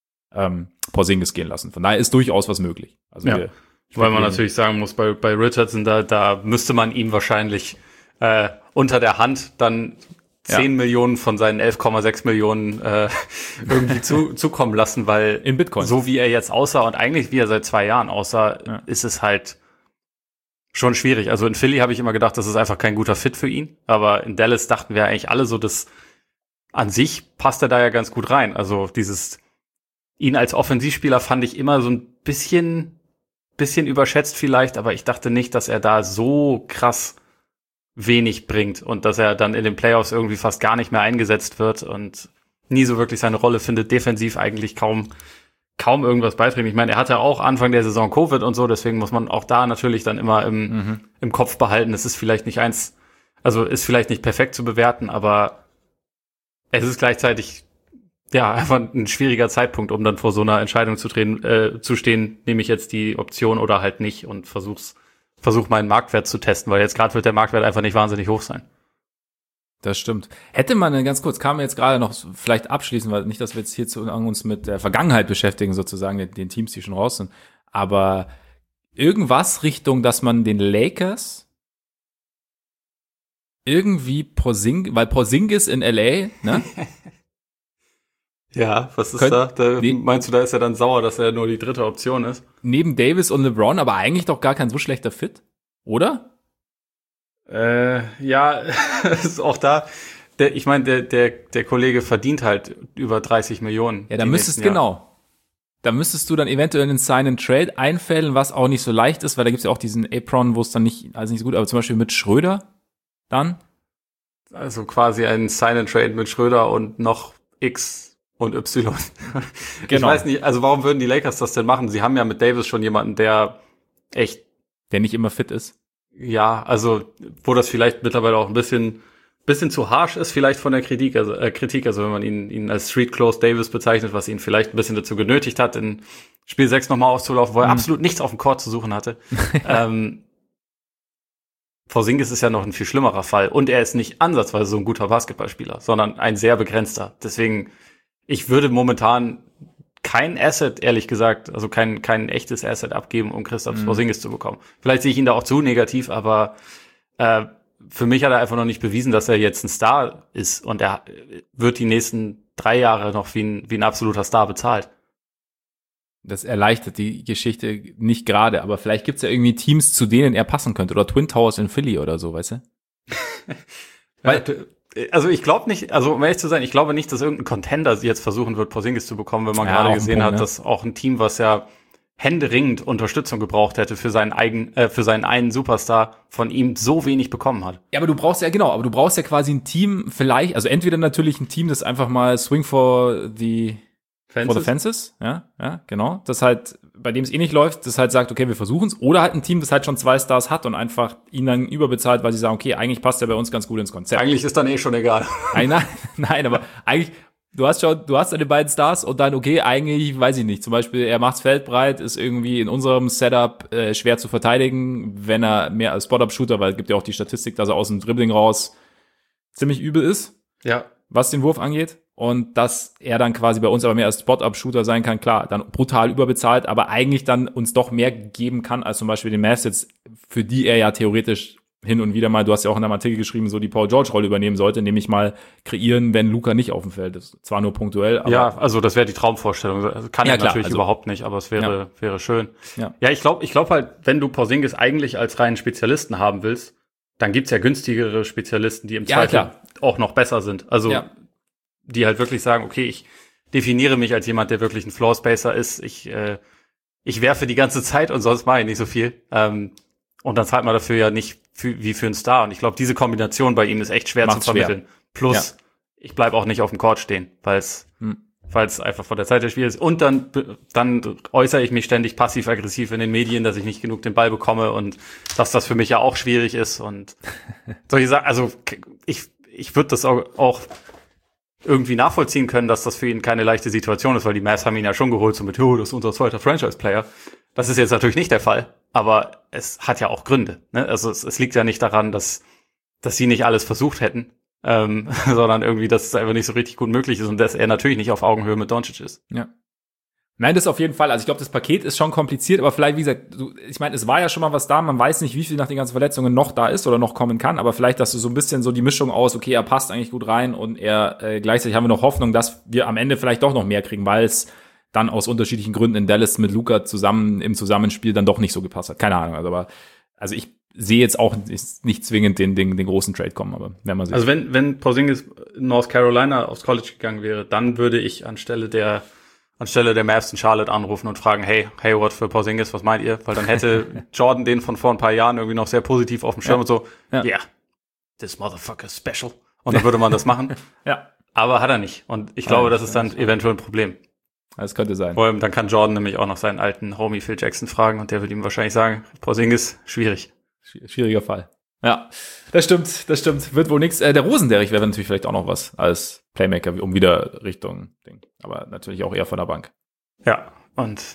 Porzingis gehen lassen. Von daher ist durchaus was möglich. Also ja. Weil man natürlich sagen muss, bei Richardson, da müsste man ihm wahrscheinlich unter der Hand dann 10 Millionen von seinen 11,6 Millionen irgendwie zukommen lassen, weil in Bitcoin, so wie er jetzt aussah und eigentlich wie er seit 2 Jahren aussah, ist es halt schon schwierig. Also in Philly habe ich immer gedacht, das ist einfach kein guter Fit für ihn, aber in Dallas dachten wir eigentlich alle so, dass an sich passt er da ja ganz gut rein. Also ihn als Offensivspieler fand ich immer so ein bisschen überschätzt vielleicht, aber ich dachte nicht, dass er da so krass wenig bringt und dass er dann in den Playoffs irgendwie fast gar nicht mehr eingesetzt wird und nie so wirklich seine Rolle findet, defensiv eigentlich kaum irgendwas beiträgt. Ich meine, er hatte auch Anfang der Saison Covid und so, deswegen muss man auch da natürlich dann immer im Kopf behalten, es ist vielleicht nicht ist vielleicht nicht perfekt zu bewerten, aber es ist gleichzeitig einfach ein schwieriger Zeitpunkt, um dann vor so einer Entscheidung zu stehen, nehme ich jetzt die Option oder halt nicht und versuch meinen Marktwert zu testen, weil jetzt gerade wird der Marktwert einfach nicht wahnsinnig hoch sein. Das stimmt. Hätte man ganz kurz, kam mir jetzt gerade noch vielleicht abschließen, weil nicht, dass wir jetzt hier uns mit der Vergangenheit beschäftigen, sozusagen, den Teams, die schon raus sind, aber irgendwas Richtung, dass man den Lakers irgendwie weil Porzingis in LA, ne? Ja, was ist da? Meinst du, da ist er dann sauer, dass er nur die dritte Option ist? Neben Davis und LeBron, aber eigentlich doch gar kein so schlechter Fit, oder? Ist auch da. Ich meine, der Kollege verdient halt über 30 Millionen. Ja, da müsstest du dann eventuell einen Sign-and-Trade einfällen, was auch nicht so leicht ist, weil da gibt's ja auch diesen Apron, wo es dann nicht so gut, aber zum Beispiel mit Schröder dann. Also quasi ein Sign-and-Trade mit Schröder und noch X und Y. Genau. Ich weiß nicht, also warum würden die Lakers das denn machen? Sie haben ja mit Davis schon jemanden, der nicht immer fit ist. Ja, also wo das vielleicht mittlerweile auch ein bisschen zu harsh ist, vielleicht von der Kritik, also wenn man ihn als Street Close Davis bezeichnet, was ihn vielleicht ein bisschen dazu genötigt hat, in Spiel 6 nochmal auszulaufen, wo er absolut nichts auf dem Court zu suchen hatte. Porzingis ist ja noch ein viel schlimmerer Fall und er ist nicht ansatzweise so ein guter Basketballspieler, sondern ein sehr begrenzter. Deswegen ich würde momentan kein Asset, ehrlich gesagt, also kein echtes Asset abgeben, um Kristaps Porzingis zu bekommen. Vielleicht sehe ich ihn da auch zu negativ, aber für mich hat er einfach noch nicht bewiesen, dass er jetzt ein Star ist und er wird die nächsten 3 Jahre noch wie ein absoluter Star bezahlt. Das erleichtert die Geschichte nicht gerade, aber vielleicht gibt's ja irgendwie Teams, zu denen er passen könnte oder Twin Towers in Philly oder so, weißt du? Also ich glaube nicht, also um ehrlich zu sein, ich glaube nicht, dass irgendein Contender jetzt versuchen wird, Porzingis zu bekommen, wenn man gerade gesehen hat, dass auch ein Team, was ja händeringend Unterstützung gebraucht hätte für seinen einen Superstar, von ihm so wenig bekommen hat. Ja, aber du brauchst ja quasi ein Team, vielleicht, also entweder natürlich ein Team, das einfach mal Swing for the Fences, ja, genau, das halt, bei dem es eh nicht läuft, das halt sagt, okay, wir versuchen's, oder halt ein Team, das halt schon 2 Stars hat und einfach ihn dann überbezahlt, weil sie sagen, okay, eigentlich passt er bei uns ganz gut ins Konzept. Eigentlich ist dann eh schon egal. Nein, aber eigentlich, du hast deine beiden Stars und dann, okay, eigentlich, weiß ich nicht, zum Beispiel, er macht's feldbreit, ist irgendwie in unserem Setup schwer zu verteidigen, wenn er mehr als Spot-Up-Shooter, weil es gibt ja auch die Statistik, dass er aus dem Dribbling raus ziemlich übel ist, ja, was den Wurf angeht. Und dass er dann quasi bei uns aber mehr als Spot-Up-Shooter sein kann, klar, dann brutal überbezahlt, aber eigentlich dann uns doch mehr geben kann, als zum Beispiel den Mavs jetzt, für die er ja theoretisch hin und wieder mal, du hast ja auch in einem Artikel geschrieben, so die Paul George-Rolle übernehmen sollte, nämlich mal kreieren, wenn Luka nicht auf dem Feld ist. Zwar nur punktuell, aber... Ja, also das wäre die Traumvorstellung. Das kann ja, er natürlich überhaupt nicht, aber es wäre schön. Ja, ich glaube halt, wenn du Porzingis eigentlich als reinen Spezialisten haben willst, dann gibt's ja günstigere Spezialisten, die im Zweifel auch noch besser sind. Also die halt wirklich sagen, okay, ich definiere mich als jemand, der wirklich ein Floor-Spacer ist. Ich werfe die ganze Zeit und sonst mache ich nicht so viel. Und dann zahlt man dafür ja nicht wie für einen Star. Und ich glaube, diese Kombination bei ihm ist echt schwer zu vermitteln. Plus, ich bleib auch nicht auf dem Court stehen, weil es einfach von der Zeit her schwierig ist. Und dann äußere ich mich ständig passiv-aggressiv in den Medien, dass ich nicht genug den Ball bekomme und dass das für mich ja auch schwierig ist. Und solche Sachen, also ich würde das auch irgendwie nachvollziehen können, dass das für ihn keine leichte Situation ist, weil die Mavs haben ihn ja schon geholt, so mit, das ist unser zweiter Franchise-Player. Das ist jetzt natürlich nicht der Fall, aber es hat ja auch Gründe, ne? Also es liegt ja nicht daran, dass sie nicht alles versucht hätten, sondern irgendwie, dass es einfach nicht so richtig gut möglich ist und dass er natürlich nicht auf Augenhöhe mit Doncic ist. Ja. Nein, das auf jeden Fall. Also ich glaube, das Paket ist schon kompliziert, aber vielleicht, wie gesagt, ich meine, es war ja schon mal was da, man weiß nicht, wie viel nach den ganzen Verletzungen noch da ist oder noch kommen kann, aber vielleicht, dass du so ein bisschen so die Mischung aus, okay, er passt eigentlich gut rein und gleichzeitig haben wir noch Hoffnung, dass wir am Ende vielleicht doch noch mehr kriegen, weil es dann aus unterschiedlichen Gründen in Dallas mit Luka im Zusammenspiel dann doch nicht so gepasst hat. Keine Ahnung, also ich sehe jetzt auch nicht zwingend den großen Trade kommen, aber werden wir sehen. Also wenn Porzingis in North Carolina aufs College gegangen wäre, dann würde ich anstelle der Mavs in Charlotte anrufen und fragen, hey, Hayward für Porzingis, was meint ihr? Weil dann hätte Jordan den von vor ein paar Jahren irgendwie noch sehr positiv auf dem Schirm und so, this motherfucker is special. Und dann würde man das machen. Ja. Aber hat er nicht. Und ich glaube, das ist dann eventuell ein Problem. Das könnte sein. Vor allem, dann kann Jordan nämlich auch noch seinen alten Homie Phil Jackson fragen und der wird ihm wahrscheinlich sagen, Porzingis, schwierig. Schwieriger Fall. Ja, das stimmt. Wird wohl nix. Der Rosenderich wäre natürlich vielleicht auch noch was als Playmaker, um wieder Richtung Ding. Aber natürlich auch eher von der Bank. Ja, und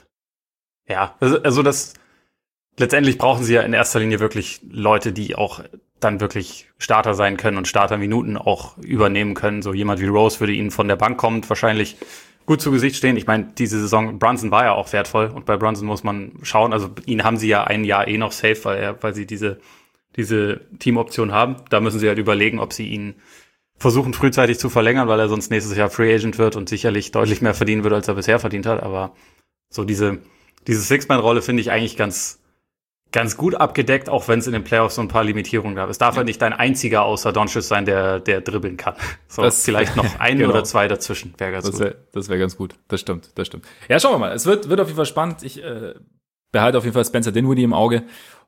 also das letztendlich brauchen sie ja in erster Linie wirklich Leute, die auch dann wirklich Starter sein können und Starterminuten auch übernehmen können. So jemand wie Rose würde ihnen von der Bank kommend wahrscheinlich gut zu Gesicht stehen. Ich meine, diese Saison, Brunson war ja auch wertvoll und bei Brunson muss man schauen. Also ihn haben sie ja ein Jahr noch safe, weil sie diese Teamoption haben. Da müssen sie halt überlegen, ob sie ihn versuchen frühzeitig zu verlängern, weil er sonst nächstes Jahr Free Agent wird und sicherlich deutlich mehr verdienen wird, als er bisher verdient hat. Aber so diese Six-Man-Rolle finde ich eigentlich ganz gut abgedeckt, auch wenn es in den Playoffs so ein paar Limitierungen gab. Es darf halt nicht dein einziger außer Doncic sein, der dribbeln kann. So, das vielleicht noch ein oder zwei dazwischen wäre ganz gut. Das wäre ganz gut. Das stimmt. Ja, schauen wir mal. Es wird auf jeden Fall spannend. Ich behalte auf jeden Fall Spencer Dinwiddie im Auge.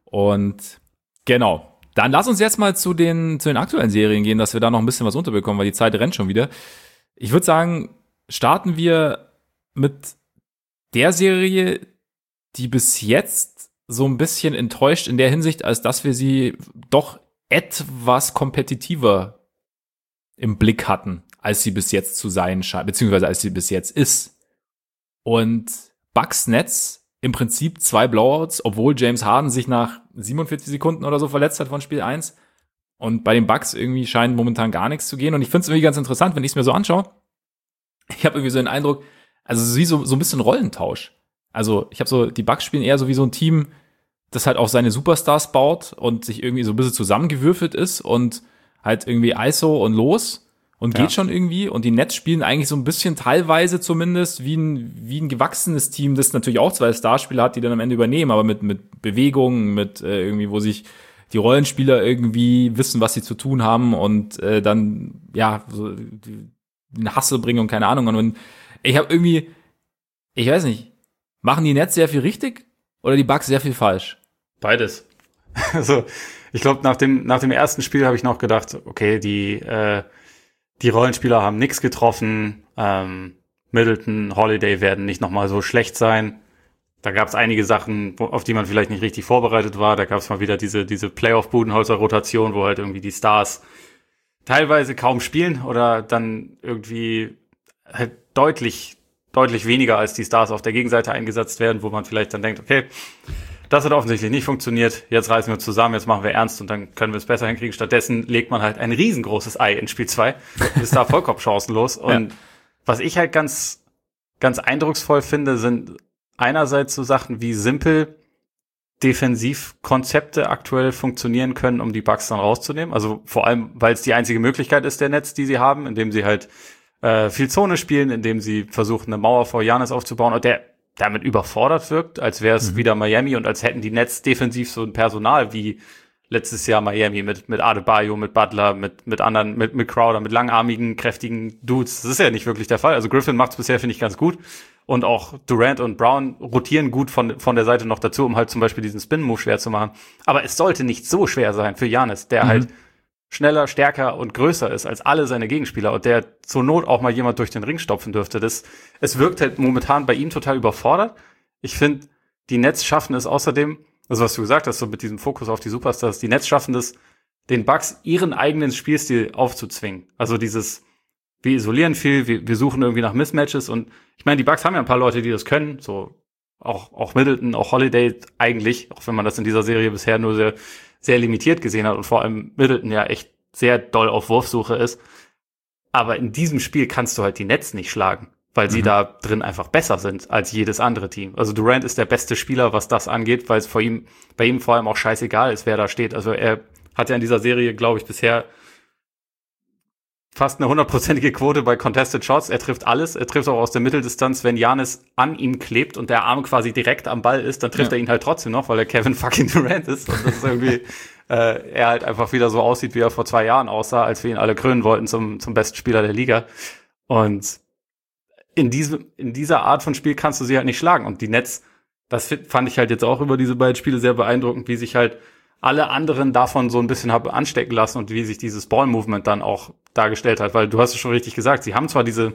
Und genau. Dann lass uns jetzt mal zu den aktuellen Serien gehen, dass wir da noch ein bisschen was unterbekommen, weil die Zeit rennt schon wieder. Ich würde sagen, starten wir mit der Serie, die bis jetzt so ein bisschen enttäuscht in der Hinsicht, als dass wir sie doch etwas kompetitiver im Blick hatten, als sie bis jetzt zu sein scheint, beziehungsweise als sie bis jetzt ist. Und Bucks Nets im Prinzip 2 Blowouts, obwohl James Harden sich nach 47 Sekunden oder so verletzt hat von Spiel 1. Und bei den Bucks irgendwie scheint momentan gar nichts zu gehen. Und ich finde es irgendwie ganz interessant, wenn ich es mir so anschaue. Ich habe irgendwie so den Eindruck, also wie so ein bisschen Rollentausch. Also ich habe so, die Bucks spielen eher so wie so ein Team, das halt auch seine Superstars baut und sich irgendwie so ein bisschen zusammengewürfelt ist und halt irgendwie ISO und los und geht schon irgendwie. Und die Nets spielen eigentlich so ein bisschen teilweise zumindest wie ein gewachsenes Team, das natürlich auch 2 Starspieler hat, die dann am Ende übernehmen, aber mit Bewegungen, mit irgendwie, wo sich die Rollenspieler irgendwie wissen, was sie zu tun haben und dann, so den Hustle bringen und keine Ahnung. Und ich habe irgendwie, ich weiß nicht, Machen die Nets sehr viel richtig oder die Bucks sehr viel falsch? Beides. Also, ich glaube, nach dem ersten Spiel habe ich noch gedacht, okay, die Rollenspieler haben nichts getroffen. Middleton, Holiday werden nicht nochmal so schlecht sein. Da gab es einige Sachen, auf die man vielleicht nicht richtig vorbereitet war. Da gab es mal wieder diese Playoff-Budenholzer-Rotation, wo halt irgendwie die Stars teilweise kaum spielen oder dann irgendwie halt deutlich weniger als die Stars auf der Gegenseite eingesetzt werden, wo man vielleicht dann denkt, okay, das hat offensichtlich nicht funktioniert, jetzt reißen wir uns zusammen, jetzt machen wir ernst und dann können wir es besser hinkriegen. Stattdessen legt man halt ein riesengroßes Ei in Spiel 2, ist da vollkommen chancenlos. Und was ich halt ganz eindrucksvoll finde, sind einerseits so Sachen, wie simpel Defensivkonzepte aktuell funktionieren können, um die Bucks dann rauszunehmen. Also vor allem, weil es die einzige Möglichkeit ist der Nets, die sie haben, indem sie halt viel Zone spielen, indem sie versuchen, eine Mauer vor Giannis aufzubauen und der damit überfordert wirkt, als wäre es wieder Miami und als hätten die Nets defensiv so ein Personal wie letztes Jahr Miami mit Adebayo, mit Butler, mit anderen, mit Crowder, mit langarmigen, kräftigen Dudes. Das ist ja nicht wirklich der Fall. Also Griffin macht es bisher, finde ich, ganz gut. Und auch Durant und Brown rotieren gut von der Seite noch dazu, um halt zum Beispiel diesen Spin-Move schwer zu machen. Aber es sollte nicht so schwer sein für Giannis, der halt schneller, stärker und größer ist als alle seine Gegenspieler und der zur Not auch mal jemand durch den Ring stopfen dürfte. Es wirkt halt momentan bei ihm total überfordert. Ich finde, die Nets schaffen es außerdem, also was du gesagt hast, so mit diesem Fokus auf die Superstars, die Nets schaffen es, den Bucks ihren eigenen Spielstil aufzuzwingen. Also dieses, wir isolieren viel, wir suchen irgendwie nach Mismatches und ich meine, die Bucks haben ja ein paar Leute, die das können, so auch Middleton, auch Holiday eigentlich, auch wenn man das in dieser Serie bisher nur sehr limitiert gesehen hat und vor allem Middleton ja echt sehr doll auf Wurfsuche ist. Aber in diesem Spiel kannst du halt die Nets nicht schlagen, weil sie da drin einfach besser sind als jedes andere Team. Also Durant ist der beste Spieler, was das angeht, weil es bei ihm vor allem auch scheißegal ist, wer da steht. Also er hat ja in dieser Serie, glaube ich, bisher fast eine 100%ige Quote bei Contested Shots. Er trifft alles. Er trifft auch aus der Mitteldistanz. Wenn Giannis an ihm klebt und der Arm quasi direkt am Ball ist, dann trifft er ihn halt trotzdem noch, weil er Kevin fucking Durant ist. Und das ist irgendwie, er halt einfach wieder so aussieht, wie er vor 2 Jahren aussah, als wir ihn alle krönen wollten zum besten Spieler der Liga. Und in dieser Art von Spiel kannst du sie halt nicht schlagen. Und die Nets, das fand ich halt jetzt auch über diese beiden Spiele sehr beeindruckend, wie sich halt alle anderen davon so ein bisschen haben anstecken lassen und wie sich dieses Ball-Movement dann auch dargestellt hat, weil du hast es schon richtig gesagt, sie haben zwar diese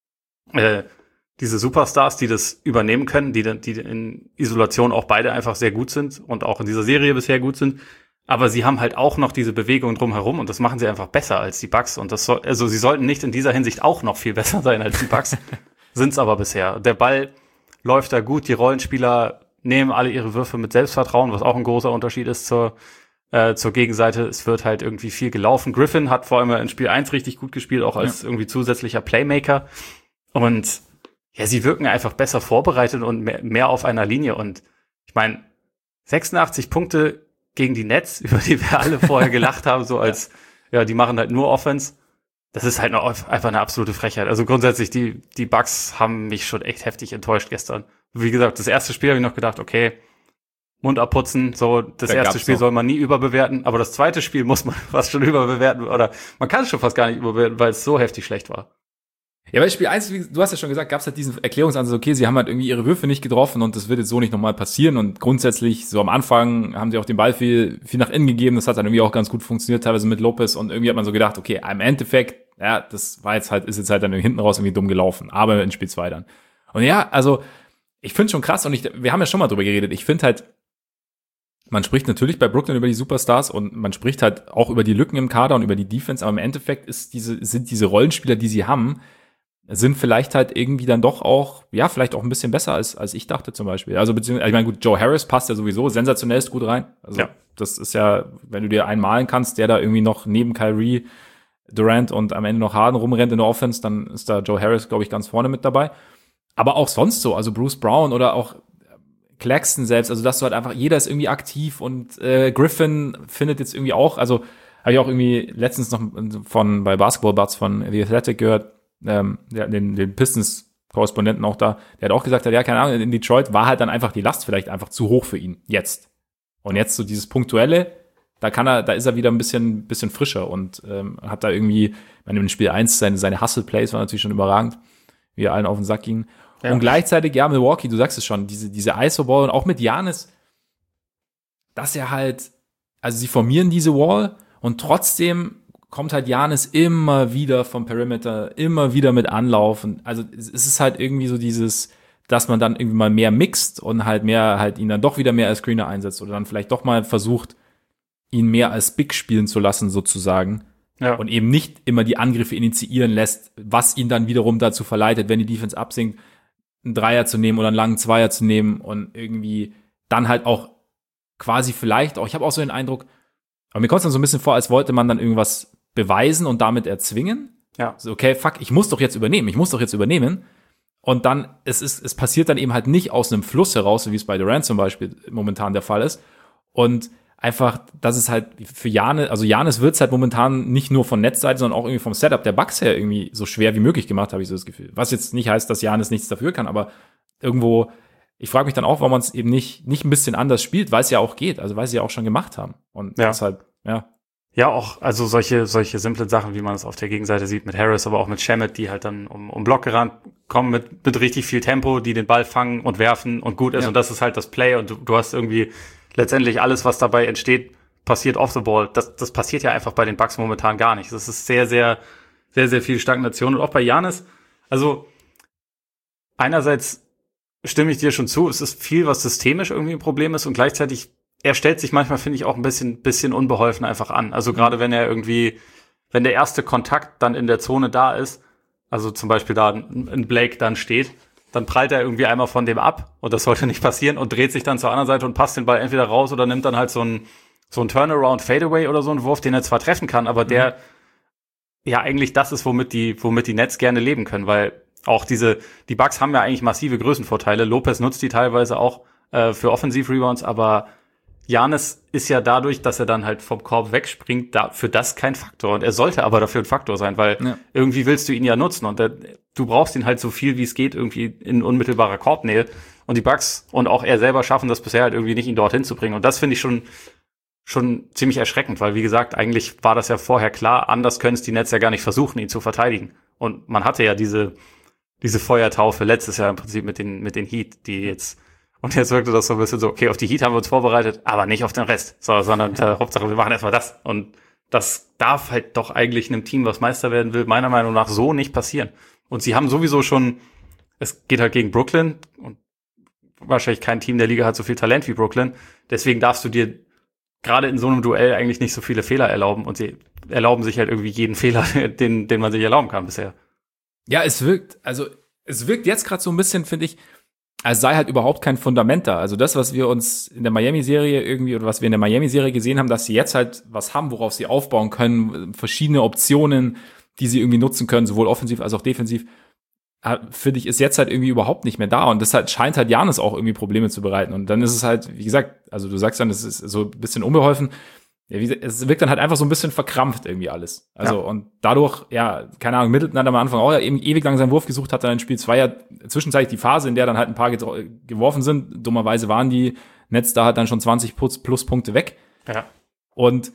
Superstars, die das übernehmen können, die in Isolation auch beide einfach sehr gut sind und auch in dieser Serie bisher gut sind, aber sie haben halt auch noch diese Bewegung drumherum und das machen sie einfach besser als die Bucks und also sie sollten nicht in dieser Hinsicht auch noch viel besser sein als die Bucks, sind's aber bisher. Der Ball läuft da gut, die Rollenspieler nehmen alle ihre Würfe mit Selbstvertrauen, was auch ein großer Unterschied ist zur Gegenseite. Es wird halt irgendwie viel gelaufen. Griffin hat vor allem in Spiel 1 richtig gut gespielt, auch als irgendwie zusätzlicher Playmaker. Und ja, sie wirken einfach besser vorbereitet und mehr auf einer Linie. Und ich meine, 86 Punkte gegen die Nets, über die wir alle vorher gelacht haben, so als, ja, die machen halt nur Offense. Das ist halt einfach eine absolute Frechheit. Also grundsätzlich, die Bucks haben mich schon echt heftig enttäuscht gestern. Wie gesagt, das erste Spiel habe ich noch gedacht, okay, Mund abputzen, so, das erste Spiel soll man nie überbewerten, aber das zweite Spiel muss man fast schon überbewerten, oder man kann es schon fast gar nicht überbewerten, weil es so heftig schlecht war. Ja, bei Spiel 1, du hast ja schon gesagt, gab es halt diesen Erklärungsansatz, okay, sie haben halt irgendwie ihre Würfe nicht getroffen und das wird jetzt so nicht nochmal passieren und grundsätzlich, so am Anfang haben sie auch den Ball viel nach innen gegeben, das hat dann irgendwie auch ganz gut funktioniert, teilweise mit Lopez und irgendwie hat man so gedacht, okay, im Endeffekt, ja, ist jetzt halt dann hinten raus irgendwie dumm gelaufen, aber in Spiel 2 dann. Und ja, also, ich finde schon krass und wir haben ja schon mal drüber geredet, ich finde halt, man spricht natürlich bei Brooklyn über die Superstars und man spricht halt auch über die Lücken im Kader und über die Defense, aber im Endeffekt sind diese Rollenspieler, die sie haben, sind vielleicht halt irgendwie dann doch auch, ja, vielleicht auch ein bisschen besser als ich dachte zum Beispiel. Also beziehungsweise, ich meine, gut, Joe Harris passt ja sowieso sensationell gut rein. Also das ist ja, wenn du dir einen malen kannst, der da irgendwie noch neben Kyrie, Durant und am Ende noch Harden rumrennt in der Offense, dann ist da Joe Harris, glaube ich, ganz vorne mit dabei. Aber auch sonst so, also Bruce Brown oder auch Claxton selbst, also dass du halt einfach, jeder ist irgendwie aktiv und Griffin findet jetzt irgendwie auch, also habe ich auch irgendwie letztens noch bei Basketball Buds von The Athletic gehört, den Pistons-Korrespondenten auch da, der hat auch gesagt, ja, keine Ahnung, in Detroit war halt dann einfach die Last vielleicht einfach zu hoch für ihn, jetzt. Und jetzt so dieses Punktuelle, da ist er wieder ein bisschen frischer und hat da irgendwie, ich meine, in Spiel 1 seine Hustle-Plays waren natürlich schon überragend, wie er allen auf den Sack ging. Und gleichzeitig, ja, Milwaukee, du sagst es schon, diese ISO-Ball und auch mit Giannis, dass er halt, also sie formieren diese Wall und trotzdem kommt halt Giannis immer wieder vom Perimeter, immer wieder mit Anlauf. Und also es ist halt irgendwie so dieses, dass man dann irgendwie mal mehr mixt und halt ihn dann doch wieder mehr als Screener einsetzt oder dann vielleicht doch mal versucht, ihn mehr als Big spielen zu lassen sozusagen. Ja. Und eben nicht immer die Angriffe initiieren lässt, was ihn dann wiederum dazu verleitet, wenn die Defense absinkt, einen Dreier zu nehmen oder einen langen Zweier zu nehmen und irgendwie dann halt auch quasi vielleicht auch, ich habe auch so den Eindruck, aber mir kommt es dann so ein bisschen vor, als wollte man dann irgendwas beweisen und damit erzwingen. Ja. So, okay, fuck, ich muss doch jetzt übernehmen. Und dann, es passiert dann eben halt nicht aus einem Fluss heraus, so wie es bei Durant zum Beispiel momentan der Fall ist. Und einfach, das ist halt für Giannis, also Giannis wird es halt momentan nicht nur von Netzseite, sondern auch irgendwie vom Setup der Bucks her irgendwie so schwer wie möglich gemacht, habe ich so das Gefühl. Was jetzt nicht heißt, dass Giannis nichts dafür kann, aber irgendwo, ich frage mich dann auch, warum man es eben nicht ein bisschen anders spielt, weil es ja auch geht, also weil sie ja auch schon gemacht haben. Und deshalb, ja. Ja, auch, also solche simplen Sachen, wie man es auf der Gegenseite sieht mit Harris, aber auch mit Shamet, die halt dann um Block gerannt kommen mit richtig viel Tempo, die den Ball fangen und werfen und gut ist. Ja. Und das ist halt das Play und du hast irgendwie letztendlich alles, was dabei entsteht, passiert off the ball. Das passiert ja einfach bei den Bucks momentan gar nicht. Das ist sehr, sehr, sehr, sehr viel Stagnation. Und auch bei Giannis, also einerseits stimme ich dir schon zu, es ist viel, was systemisch irgendwie ein Problem ist und gleichzeitig er stellt sich manchmal, finde ich, auch ein bisschen unbeholfen einfach an. Also gerade wenn der erste Kontakt dann in der Zone da ist, also zum Beispiel da ein Blake dann steht, dann prallt er irgendwie einmal von dem ab und das sollte nicht passieren und dreht sich dann zur anderen Seite und passt den Ball entweder raus oder nimmt dann halt so ein Turnaround Fadeaway oder so einen Wurf, den er zwar treffen kann, aber der ja eigentlich das ist, womit die Nets gerne leben können, weil auch die Bucks haben ja eigentlich massive Größenvorteile. Lopez nutzt die teilweise auch für Offensiv-Rebounds, aber Giannis ist ja dadurch, dass er dann halt vom Korb wegspringt, für das kein Faktor. Und er sollte aber dafür ein Faktor sein, weil irgendwie willst du ihn ja nutzen. Und du brauchst ihn halt so viel, wie es geht, irgendwie in unmittelbarer Korbnähe. Und die Bucks und auch er selber schaffen das bisher halt irgendwie nicht, ihn dorthin zu bringen. Und das finde ich schon ziemlich erschreckend, weil, wie gesagt, eigentlich war das ja vorher klar, anders können es die Nets ja gar nicht versuchen, ihn zu verteidigen. Und man hatte ja diese Feuertaufe letztes Jahr im Prinzip mit den Heat, die jetzt. Und jetzt wirkte das so ein bisschen so, okay, auf die Heat haben wir uns vorbereitet, aber nicht auf den Rest, sondern Hauptsache, wir machen erstmal das. Und das darf halt doch eigentlich einem Team, was Meister werden will, meiner Meinung nach so nicht passieren. Und sie haben sowieso schon, es geht halt gegen Brooklyn und wahrscheinlich kein Team der Liga hat so viel Talent wie Brooklyn. Deswegen darfst du dir gerade in so einem Duell eigentlich nicht so viele Fehler erlauben. Und sie erlauben sich halt irgendwie jeden Fehler, den man sich erlauben kann bisher. Ja, es wirkt jetzt gerade so ein bisschen, finde ich, als sei halt überhaupt kein Fundament da. Also das, was wir uns in der Miami-Serie irgendwie oder was wir in der Miami-Serie gesehen haben, dass sie jetzt halt was haben, worauf sie aufbauen können, verschiedene Optionen, die sie irgendwie nutzen können, sowohl offensiv als auch defensiv, finde ich, ist jetzt halt irgendwie überhaupt nicht mehr da. Und das halt scheint halt Giannis auch irgendwie Probleme zu bereiten. Und dann ist es halt, wie gesagt, also du sagst dann, es ist so ein bisschen unbeholfen. Ja, es wirkt dann halt einfach so ein bisschen verkrampft irgendwie alles. Also, und dadurch, ja, keine Ahnung, Middleton hat am Anfang auch eben ewig lang seinen Wurf gesucht, hat dann in Spiel 2 ja zwischenzeitlich die Phase, in der dann halt ein paar geworfen sind. Dummerweise waren die Nets da halt dann schon 20 Pluspunkte weg. Ja. Und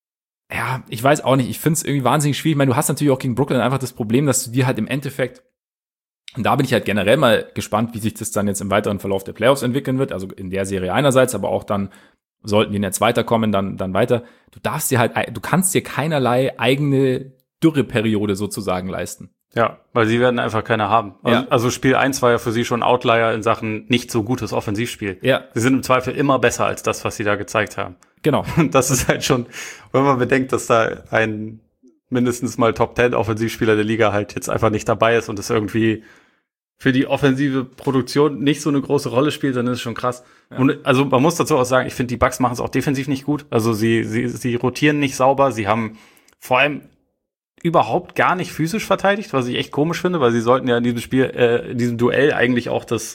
ja, ich weiß auch nicht, ich finde es irgendwie wahnsinnig schwierig. Ich meine, du hast natürlich auch gegen Brooklyn einfach das Problem, dass du dir halt im Endeffekt, und da bin ich halt generell mal gespannt, wie sich das dann jetzt im weiteren Verlauf der Playoffs entwickeln wird, also in der Serie einerseits, aber auch dann sollten die Nets weiterkommen, dann weiter. Du kannst dir keinerlei eigene Dürreperiode sozusagen leisten. Ja, weil sie werden einfach keine haben. Ja. Also Spiel 1 war ja für sie schon Outlier in Sachen nicht so gutes Offensivspiel. Ja. Sie sind im Zweifel immer besser als das, was sie da gezeigt haben. Genau. Und das ist halt schon, wenn man bedenkt, dass da ein mindestens mal Top 10 Offensivspieler der Liga halt jetzt einfach nicht dabei ist und es irgendwie für die offensive Produktion nicht so eine große Rolle spielt, dann ist es schon krass. Ja. Und also man muss dazu auch sagen, ich finde, die Bucks machen es auch defensiv nicht gut. Also sie rotieren nicht sauber. Sie haben vor allem überhaupt gar nicht physisch verteidigt, was ich echt komisch finde, weil sie sollten ja in diesem Spiel, in diesem Duell eigentlich auch das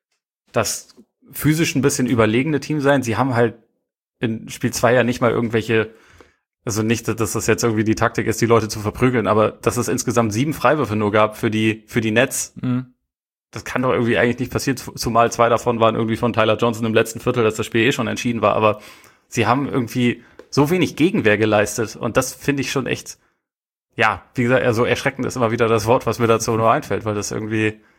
physisch ein bisschen überlegene Team sein. Sie haben halt in Spiel 2 ja nicht mal irgendwelche, also nicht, dass das jetzt irgendwie die Taktik ist, die Leute zu verprügeln, aber dass es insgesamt 7 Freiwürfe nur gab für die Nets. Mhm. Das kann doch irgendwie eigentlich nicht passieren, zumal 2 davon waren irgendwie von Tyler Johnson im letzten Viertel, dass das Spiel schon entschieden war, aber sie haben irgendwie so wenig Gegenwehr geleistet und das finde ich schon echt, ja, wie gesagt, also erschreckend ist immer wieder das Wort, was mir dazu nur einfällt, weil das irgendwie,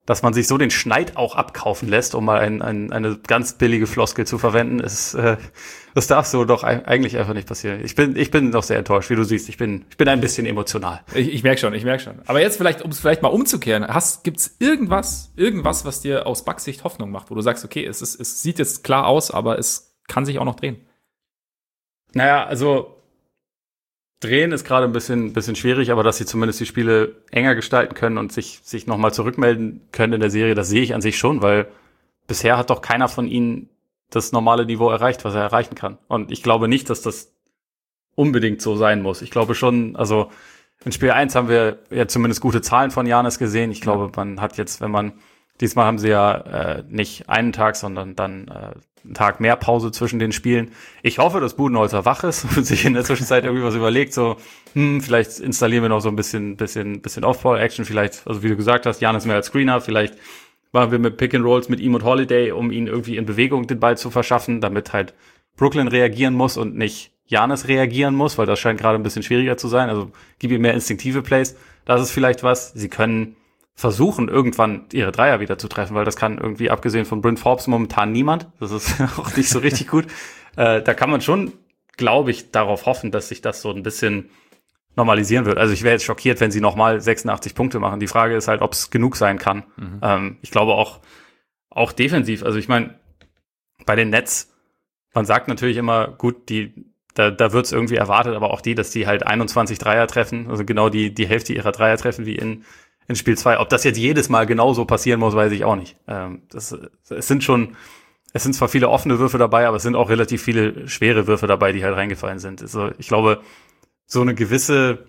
dass man sich so den Schneid auch abkaufen lässt, um mal eine ganz billige Floskel zu verwenden, das darf so doch eigentlich einfach nicht passieren. Ich bin doch sehr enttäuscht, wie du siehst. Ich bin ein bisschen emotional. Ich merke schon. Aber jetzt vielleicht, um es vielleicht mal umzukehren, gibt's irgendwas, was dir aus Bucks Sicht Hoffnung macht, wo du sagst, okay, es sieht jetzt klar aus, aber es kann sich auch noch drehen? Naja, also drehen ist gerade ein bisschen schwierig, aber dass sie zumindest die Spiele enger gestalten können und sich nochmal zurückmelden können in der Serie, das sehe ich an sich schon, weil bisher hat doch keiner von ihnen das normale Niveau erreicht, was er erreichen kann. Und ich glaube nicht, dass das unbedingt so sein muss. Ich glaube schon, also in Spiel 1 haben wir ja zumindest gute Zahlen von Giannis gesehen. Ich glaube, man hat jetzt, diesmal haben sie ja nicht einen Tag, sondern dann einen Tag mehr Pause zwischen den Spielen. Ich hoffe, dass Budenholzer wach ist und sich in der Zwischenzeit irgendwie was überlegt, so, vielleicht installieren wir noch so ein bisschen Off-Ball-Action, vielleicht, also wie du gesagt hast, Giannis mehr als Screener, vielleicht machen wir mit Pick-and-Rolls mit ihm und Holiday, um ihn irgendwie in Bewegung den Ball zu verschaffen, damit halt Brooklyn reagieren muss und nicht Giannis reagieren muss, weil das scheint gerade ein bisschen schwieriger zu sein. Also gib ihm mehr instinktive Plays. Das ist vielleicht was. Sie können versuchen, irgendwann ihre Dreier wieder zu treffen, weil das kann irgendwie, abgesehen von Bryn Forbes, momentan niemand. Das ist auch nicht so richtig gut. Da kann man schon, glaube ich, darauf hoffen, dass sich das so ein bisschen normalisieren wird. Also ich wäre jetzt schockiert, wenn sie nochmal 86 Punkte machen. Die Frage ist halt, ob es genug sein kann. Ich glaube auch defensiv. Also ich meine, bei den Nets, man sagt natürlich immer, gut, da wird es irgendwie erwartet, aber auch dass die halt 21 Dreier treffen, also genau die Hälfte ihrer Dreier treffen wie in Spiel 2. Ob das jetzt jedes Mal genauso passieren muss, weiß ich auch nicht. Es sind zwar viele offene Würfe dabei, aber es sind auch relativ viele schwere Würfe dabei, die halt reingefallen sind. Also ich glaube, so eine gewisse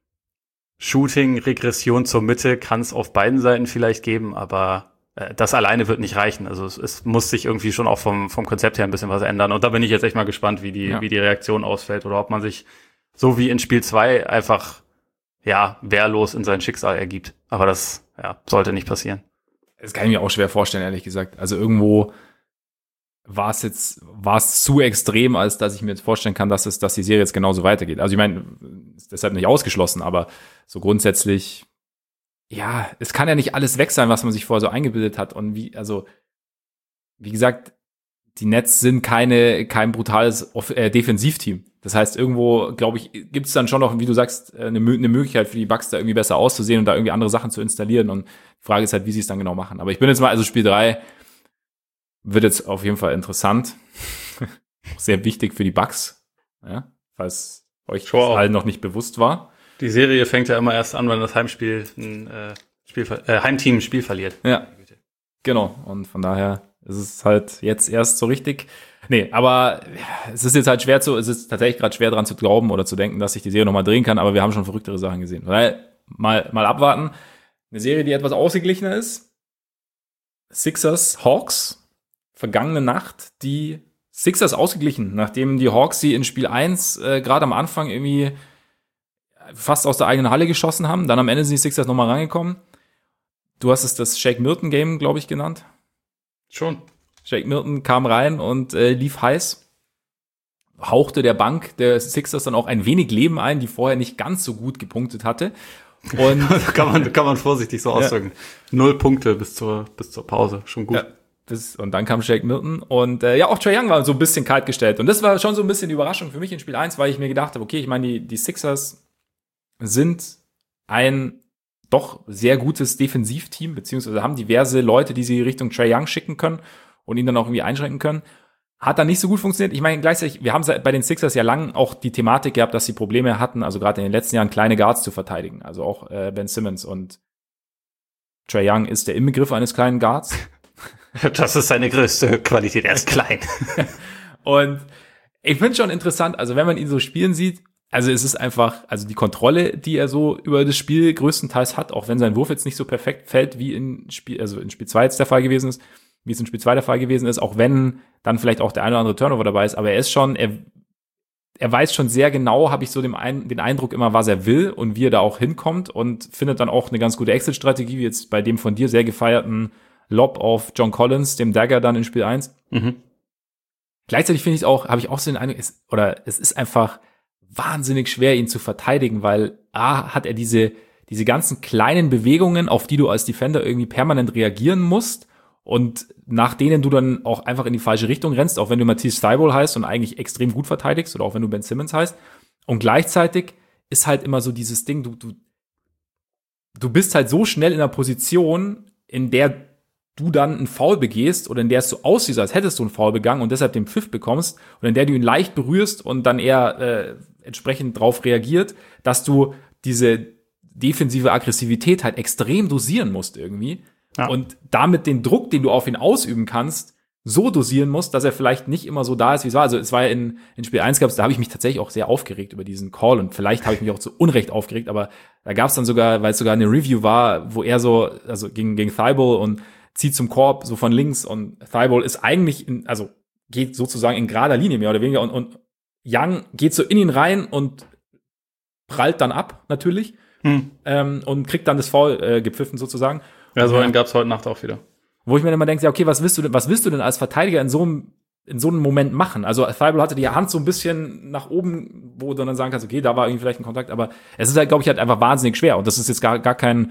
Shooting-Regression zur Mitte kann es auf beiden Seiten vielleicht geben, aber das alleine wird nicht reichen. Also es muss sich irgendwie schon auch vom Konzept her ein bisschen was ändern. Und da bin ich jetzt echt mal gespannt, wie die Reaktion ausfällt oder ob man sich so wie in Spiel 2 einfach wehrlos in sein Schicksal ergibt. Aber das sollte nicht passieren. Das kann ich mir auch schwer vorstellen, ehrlich gesagt. Also irgendwo war es zu extrem, als dass ich mir jetzt vorstellen kann, dass die Serie jetzt genauso weitergeht. Also ich meine, ist deshalb nicht ausgeschlossen, aber so grundsätzlich, es kann ja nicht alles weg sein, was man sich vorher so eingebildet hat. Und wie gesagt, die Nets sind kein brutales Defensivteam. Das heißt, irgendwo, glaube ich, gibt es dann schon noch, wie du sagst, eine Möglichkeit für die Bucks da irgendwie besser auszusehen und da irgendwie andere Sachen zu installieren. Und die Frage ist halt, wie sie es dann genau machen. Aber ich bin jetzt mal, also Spiel 3 wird jetzt auf jeden Fall interessant. Sehr wichtig für die Bucks, falls euch das allen noch nicht bewusst war. Die Serie fängt ja immer erst an, wenn das Heimteam ein Spiel verliert. Ja, genau. Und von daher ist es halt jetzt erst so richtig. Nee, aber es ist tatsächlich gerade schwer dran zu glauben oder zu denken, dass sich die Serie nochmal drehen kann, aber wir haben schon verrücktere Sachen gesehen. Weil, mal abwarten. Eine Serie, die etwas ausgeglichener ist. Sixers Hawks. Vergangene Nacht die Sixers ausgeglichen, nachdem die Hawks sie in Spiel 1 gerade am Anfang irgendwie fast aus der eigenen Halle geschossen haben. Dann am Ende sind die Sixers nochmal rangekommen. Du hast es das Shake Milton Game, glaube ich, genannt. Schon. Shake Milton kam rein und lief heiß. Hauchte der Bank der Sixers dann auch ein wenig Leben ein, die vorher nicht ganz so gut gepunktet hatte. Und kann man vorsichtig so ausdrücken. 0 Punkte bis zur Pause. Schon gut. Und dann kam Shake Milton und auch Trae Young war so ein bisschen kalt gestellt. Und das war schon so ein bisschen die Überraschung für mich in Spiel 1, weil ich mir gedacht habe, okay, ich meine, die Sixers sind ein doch sehr gutes Defensivteam, beziehungsweise haben diverse Leute, die sie Richtung Trae Young schicken können und ihn dann auch irgendwie einschränken können. Hat dann nicht so gut funktioniert. Ich meine, gleichzeitig, wir haben bei den Sixers ja lang auch die Thematik gehabt, dass sie Probleme hatten, also gerade in den letzten Jahren kleine Guards zu verteidigen. Also auch Ben Simmons und Trae Young ist der Inbegriff eines kleinen Guards. Das ist seine größte Qualität, er ist klein. Und ich finde schon interessant, also wenn man ihn so spielen sieht, also es ist einfach, also die Kontrolle, die er so über das Spiel größtenteils hat, auch wenn sein Wurf jetzt nicht so perfekt fällt, wie in Spiel 2 jetzt der Fall gewesen ist, wie es in Spiel 2 der Fall gewesen ist, auch wenn dann vielleicht auch der eine oder andere Turnover dabei ist, aber er weiß schon sehr genau, habe ich so den Eindruck immer, was er will und wie er da auch hinkommt und findet dann auch eine ganz gute Exit-Strategie, wie jetzt bei dem von dir sehr gefeierten Lob auf John Collins, dem Dagger dann in Spiel 1. Gleichzeitig habe ich auch so den Eindruck, es ist einfach wahnsinnig schwer, ihn zu verteidigen, weil hat er diese diese ganzen kleinen Bewegungen, auf die du als Defender irgendwie permanent reagieren musst und nach denen du dann auch einfach in die falsche Richtung rennst, auch wenn du Matisse Thybulle heißt und eigentlich extrem gut verteidigst oder auch wenn du Ben Simmons heißt. Und gleichzeitig ist halt immer so dieses Ding, du bist halt so schnell in einer Position, in der du dann einen Foul begehst oder in der es so aussieht, als hättest du einen Foul begangen und deshalb den Pfiff bekommst oder in der du ihn leicht berührst und dann eher entsprechend drauf reagiert, dass du diese defensive Aggressivität halt extrem dosieren musst irgendwie und damit den Druck, den du auf ihn ausüben kannst, so dosieren musst, dass er vielleicht nicht immer so da ist, wie es war. Also es war ja in Spiel 1 da habe ich mich tatsächlich auch sehr aufgeregt über diesen Call und vielleicht habe ich mich auch zu Unrecht aufgeregt, aber da gab es dann sogar, weil es sogar eine Review war, wo er so, also gegen Thybulle und zieht zum Korb so von links und Thybulle ist eigentlich, geht sozusagen in gerader Linie mehr oder weniger und Young geht so in ihn rein und prallt dann ab natürlich und kriegt dann das Foul gepfiffen sozusagen. Ja, so einen gab's heute Nacht auch wieder. Wo ich mir immer denke, ja, okay, was willst du denn als Verteidiger in so einem Moment machen? Also Thybulle hatte die Hand so ein bisschen nach oben, wo du dann sagen kannst, okay, da war irgendwie vielleicht ein Kontakt, aber es ist halt, glaube ich, halt einfach wahnsinnig schwer und das ist jetzt gar keine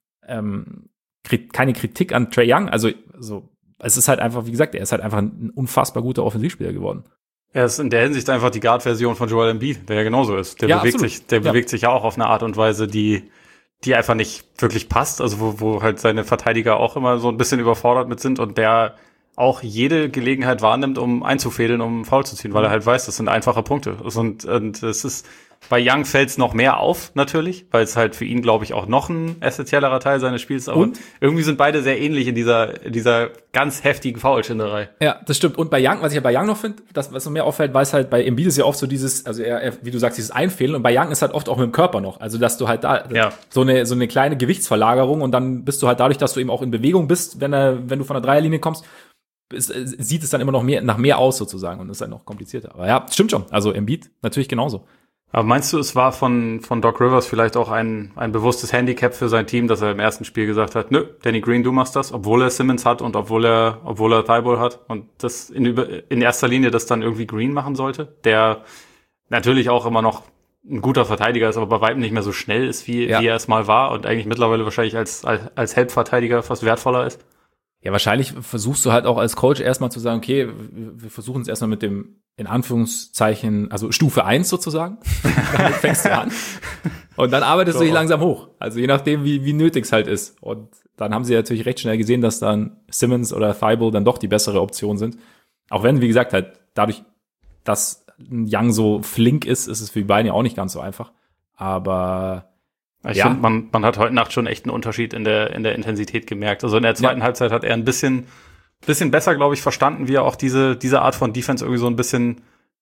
Kritik an Trae Young, also es ist halt einfach, wie gesagt, er ist halt einfach ein unfassbar guter Offensivspieler geworden. Er ist in der Hinsicht einfach die Guard-Version von Joel Embiid, der ja genauso ist. Der bewegt sich ja auch auf eine Art und Weise, die einfach nicht wirklich passt, also wo halt seine Verteidiger auch immer so ein bisschen überfordert mit sind und der auch jede Gelegenheit wahrnimmt, um einzufädeln, um Foul zu ziehen, weil er halt weiß, das sind einfache Punkte. Und es ist, bei Young fällt es noch mehr auf, natürlich, weil es halt für ihn, glaube ich, auch noch ein essentiellerer Teil seines Spiels ist. Aber irgendwie sind beide sehr ähnlich in dieser ganz heftigen Foulschinderei. Ja, das stimmt. Und bei Young, was ich ja bei Young noch finde, das, was noch mehr auffällt, weil es halt bei Embiid ist ja oft so dieses, also er, wie du sagst, dieses Einfädeln. Und bei Young ist halt oft auch mit dem Körper noch. Also, dass du halt da so eine kleine Gewichtsverlagerung und dann bist du halt dadurch, dass du eben auch in Bewegung bist, wenn du von der Dreierlinie kommst, sieht es dann immer noch nach mehr aus sozusagen und ist dann noch komplizierter. Aber ja, stimmt schon. Also Embiid natürlich genauso. Aber meinst du, es war von Doc Rivers vielleicht auch ein bewusstes Handicap für sein Team, dass er im ersten Spiel gesagt hat, nö, Danny Green, du machst das, obwohl er Simmons hat und obwohl er Thybulle hat und das in erster Linie das dann irgendwie Green machen sollte, der natürlich auch immer noch ein guter Verteidiger ist, aber bei weitem nicht mehr so schnell ist, wie er es mal war und eigentlich mittlerweile wahrscheinlich als Help-Verteidiger fast wertvoller ist? Ja, wahrscheinlich versuchst du halt auch als Coach erstmal zu sagen, okay, wir versuchen es erstmal mit dem, in Anführungszeichen, also Stufe 1 sozusagen. Damit fängst du an. Und dann arbeitest du dich langsam hoch. Also je nachdem, wie nötig es halt ist. Und dann haben sie natürlich recht schnell gesehen, dass dann Simmons oder Thybulle dann doch die bessere Option sind. Auch wenn, wie gesagt, halt dadurch, dass Young so flink ist es für die beiden ja auch nicht ganz so einfach. Aber ich finde, man hat heute Nacht schon echt einen Unterschied in der Intensität gemerkt. Also in der zweiten Halbzeit hat er ein bisschen besser, glaube ich, verstanden, wie er auch diese Art von Defense irgendwie so ein bisschen,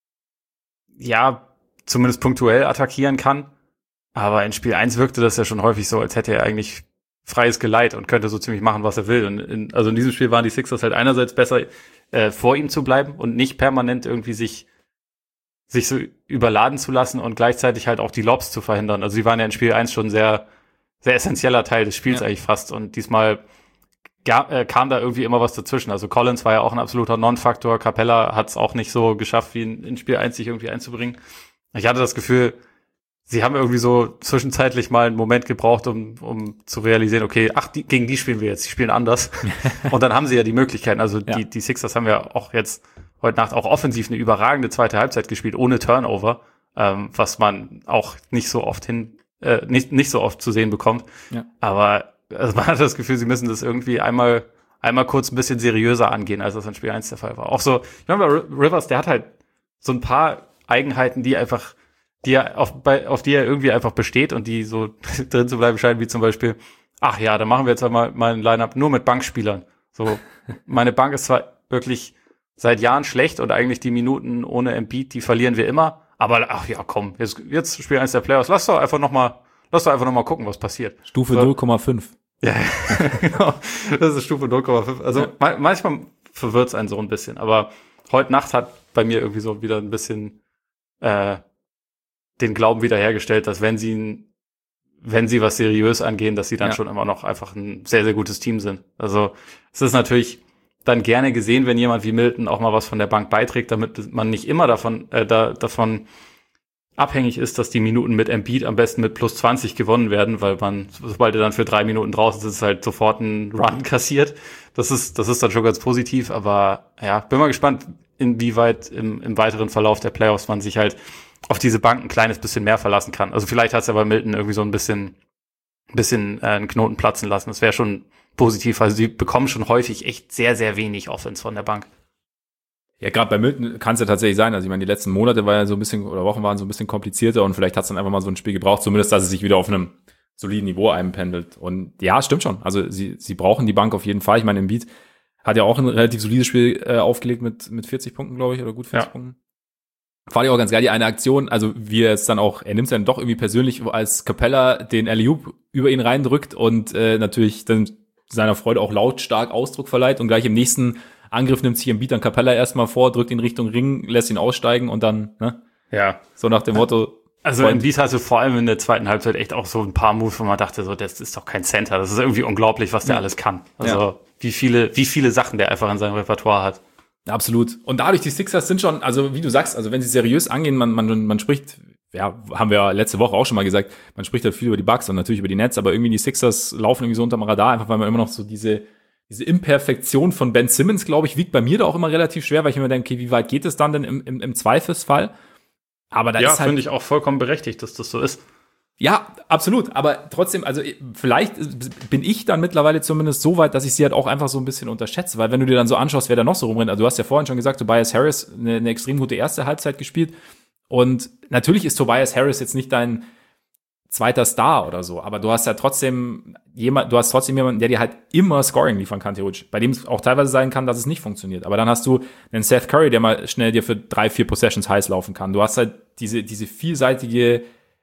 ja, zumindest punktuell attackieren kann. Aber in Spiel 1 wirkte das ja schon häufig so, als hätte er eigentlich freies Geleit und könnte so ziemlich machen, was er will. Und also in diesem Spiel waren die Sixers halt einerseits besser, vor ihm zu bleiben und nicht permanent irgendwie sich so überladen zu lassen und gleichzeitig halt auch die Lobs zu verhindern. Also sie waren ja in Spiel 1 schon sehr, sehr essentieller Teil des Spiels eigentlich fast. Und diesmal kam da irgendwie immer was dazwischen. Also Collins war ja auch ein absoluter Non-Faktor. Capella hat es auch nicht so geschafft, wie in Spiel 1 sich irgendwie einzubringen. Ich hatte das Gefühl, sie haben irgendwie so zwischenzeitlich mal einen Moment gebraucht, um zu realisieren, okay, gegen die spielen wir jetzt, die spielen anders. Und dann haben sie ja die Möglichkeiten. Also die Sixers haben ja auch jetzt heute Nacht auch offensiv eine überragende zweite Halbzeit gespielt, ohne Turnover, was man auch nicht so oft nicht so oft zu sehen bekommt. Ja. Aber also man hat das Gefühl, sie müssen das irgendwie einmal kurz ein bisschen seriöser angehen, als das in Spiel 1 der Fall war. Auch so, ich meine, Rivers, der hat halt so ein paar Eigenheiten, auf die er irgendwie einfach besteht und die so drin zu bleiben scheinen, wie zum Beispiel, ach ja, dann machen wir jetzt mal ein Line-Up nur mit Bankspielern. So, meine Bank ist zwar wirklich seit Jahren schlecht und eigentlich die Minuten ohne Embiid, die verlieren wir immer. Aber ach ja, komm, jetzt Spiel 1 der Playoffs. Lass doch einfach noch mal gucken, was passiert. Stufe 0,5. Ja, genau. Das ist Stufe 0,5. Also manchmal verwirrt es einen so ein bisschen. Aber heute Nacht hat bei mir irgendwie so wieder ein bisschen den Glauben wiederhergestellt, dass wenn sie was seriös angehen, dass sie dann schon immer noch einfach ein sehr, sehr gutes Team sind. Also es ist natürlich dann gerne gesehen, wenn jemand wie Milton auch mal was von der Bank beiträgt, damit man nicht immer davon abhängig ist, dass die Minuten mit Embiid am besten mit plus 20 gewonnen werden, weil sobald er dann für 3 Minuten draußen ist, halt sofort ein Run kassiert. Das ist dann schon ganz positiv, aber ja, bin mal gespannt, inwieweit im weiteren Verlauf der Playoffs man sich halt auf diese Bank ein kleines bisschen mehr verlassen kann. Also vielleicht hat es ja bei Milton irgendwie so ein bisschen einen Knoten platzen lassen. Das wäre schon positiv. Also die bekommen schon häufig echt sehr, sehr wenig Offense von der Bank. Ja, gerade bei Milton kann es ja tatsächlich sein. Also ich meine, die letzten Monate war ja so ein bisschen, oder Wochen waren so ein bisschen komplizierter und vielleicht hat es dann einfach mal so ein Spiel gebraucht, zumindest, dass es sich wieder auf einem soliden Niveau einpendelt. Und ja, stimmt schon. Also sie brauchen die Bank auf jeden Fall. Ich meine, Embiid hat ja auch ein relativ solides Spiel aufgelegt mit 40 Punkten, glaube ich, oder gut 40 Punkten. Fand ich auch ganz geil, die eine Aktion, also wie er es dann auch, er nimmt es dann doch irgendwie persönlich, als Capella den Alley-Oop über ihn reindrückt und natürlich dann seiner Freude auch lautstark Ausdruck verleiht und gleich im nächsten Angriff nimmt sich Embiid dann Capella erstmal vor, drückt ihn Richtung Ring, lässt ihn aussteigen und dann, ne? Ja. So nach dem Motto. Also Embiid hatte vor allem in der zweiten Halbzeit echt auch so ein paar Moves, wo man dachte, so, das ist doch kein Center. Das ist irgendwie unglaublich, was der alles kann. Also wie viele Sachen der einfach in seinem Repertoire hat. Absolut. Und dadurch, die Sixers sind schon, also wie du sagst, also wenn sie seriös angehen, man spricht, ja, haben wir ja letzte Woche auch schon mal gesagt, man spricht halt viel über die Bucks und natürlich über die Nets, aber irgendwie die Sixers laufen irgendwie so unterm Radar, einfach weil man immer noch so diese Imperfektion von Ben Simmons, glaube ich, wiegt bei mir da auch immer relativ schwer, weil ich immer denke, okay, wie weit geht es dann denn im Zweifelsfall? Aber da ist halt, finde ich auch vollkommen berechtigt, dass das so ist. Ja, absolut. Aber trotzdem, also vielleicht bin ich dann mittlerweile zumindest so weit, dass ich sie halt auch einfach so ein bisschen unterschätze. Weil wenn du dir dann so anschaust, wer da noch so rumrennt, also du hast ja vorhin schon gesagt, Tobias Harris eine extrem gute erste Halbzeit gespielt. Und natürlich ist Tobias Harris jetzt nicht dein zweiter Star oder so, aber du hast ja trotzdem jemanden, der dir halt immer Scoring liefern kann, theoretisch. Bei dem es auch teilweise sein kann, dass es nicht funktioniert. Aber dann hast du einen Seth Curry, der mal schnell dir für 3-4 Possessions heiß laufen kann. Du hast halt diese vielseitigen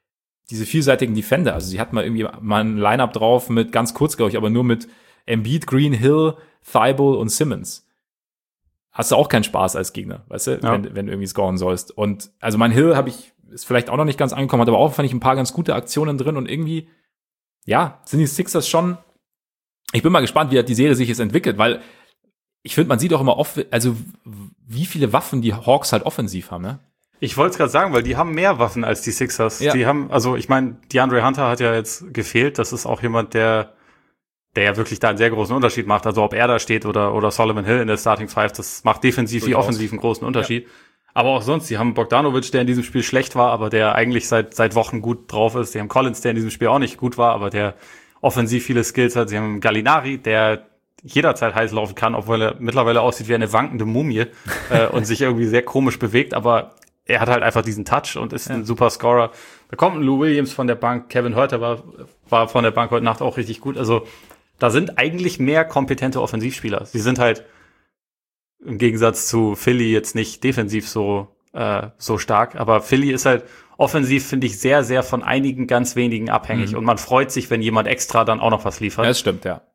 Defender. Also sie hat mal irgendwie mal ein Lineup drauf mit ganz kurz, glaube ich, aber nur mit Embiid, Green, Hill, Thibault und Simmons. Hast du auch keinen Spaß als Gegner, weißt du, wenn du irgendwie scoren sollst. Und also mein Hill ist vielleicht auch noch nicht ganz angekommen, hat aber auch, fand ich, ein paar ganz gute Aktionen drin und irgendwie, ja, sind die Sixers schon, ich bin mal gespannt, wie die Serie sich jetzt entwickelt, weil ich finde, man sieht auch immer oft, also wie viele Waffen die Hawks halt offensiv haben, ne? Ich wollte es gerade sagen, weil die haben mehr Waffen als die Sixers. Ja. Die haben, also ich meine, DeAndre Hunter hat ja jetzt gefehlt. Das ist auch jemand, der ja wirklich da einen sehr großen Unterschied macht. Also ob er da steht oder Solomon Hill in der Starting Five, das macht defensiv wie offensiv einen großen Unterschied. Ja. Aber auch sonst, die haben Bogdanovic, der in diesem Spiel schlecht war, aber der eigentlich seit Wochen gut drauf ist. Die haben Collins, der in diesem Spiel auch nicht gut war, aber der offensiv viele Skills hat. Sie haben Gallinari, der jederzeit heiß laufen kann, obwohl er mittlerweile aussieht wie eine wankende Mumie und sich irgendwie sehr komisch bewegt, aber er hat halt einfach diesen Touch und ist ein super Scorer. Da kommt ein Lou Williams von der Bank, Kevin Huerter war von der Bank heute Nacht auch richtig gut. Also da sind eigentlich mehr kompetente Offensivspieler. Sie sind halt im Gegensatz zu Philly jetzt nicht defensiv so stark, aber Philly ist halt offensiv, finde ich, sehr, sehr von einigen ganz wenigen abhängig und man freut sich, wenn jemand extra dann auch noch was liefert. Ja, das stimmt, ja.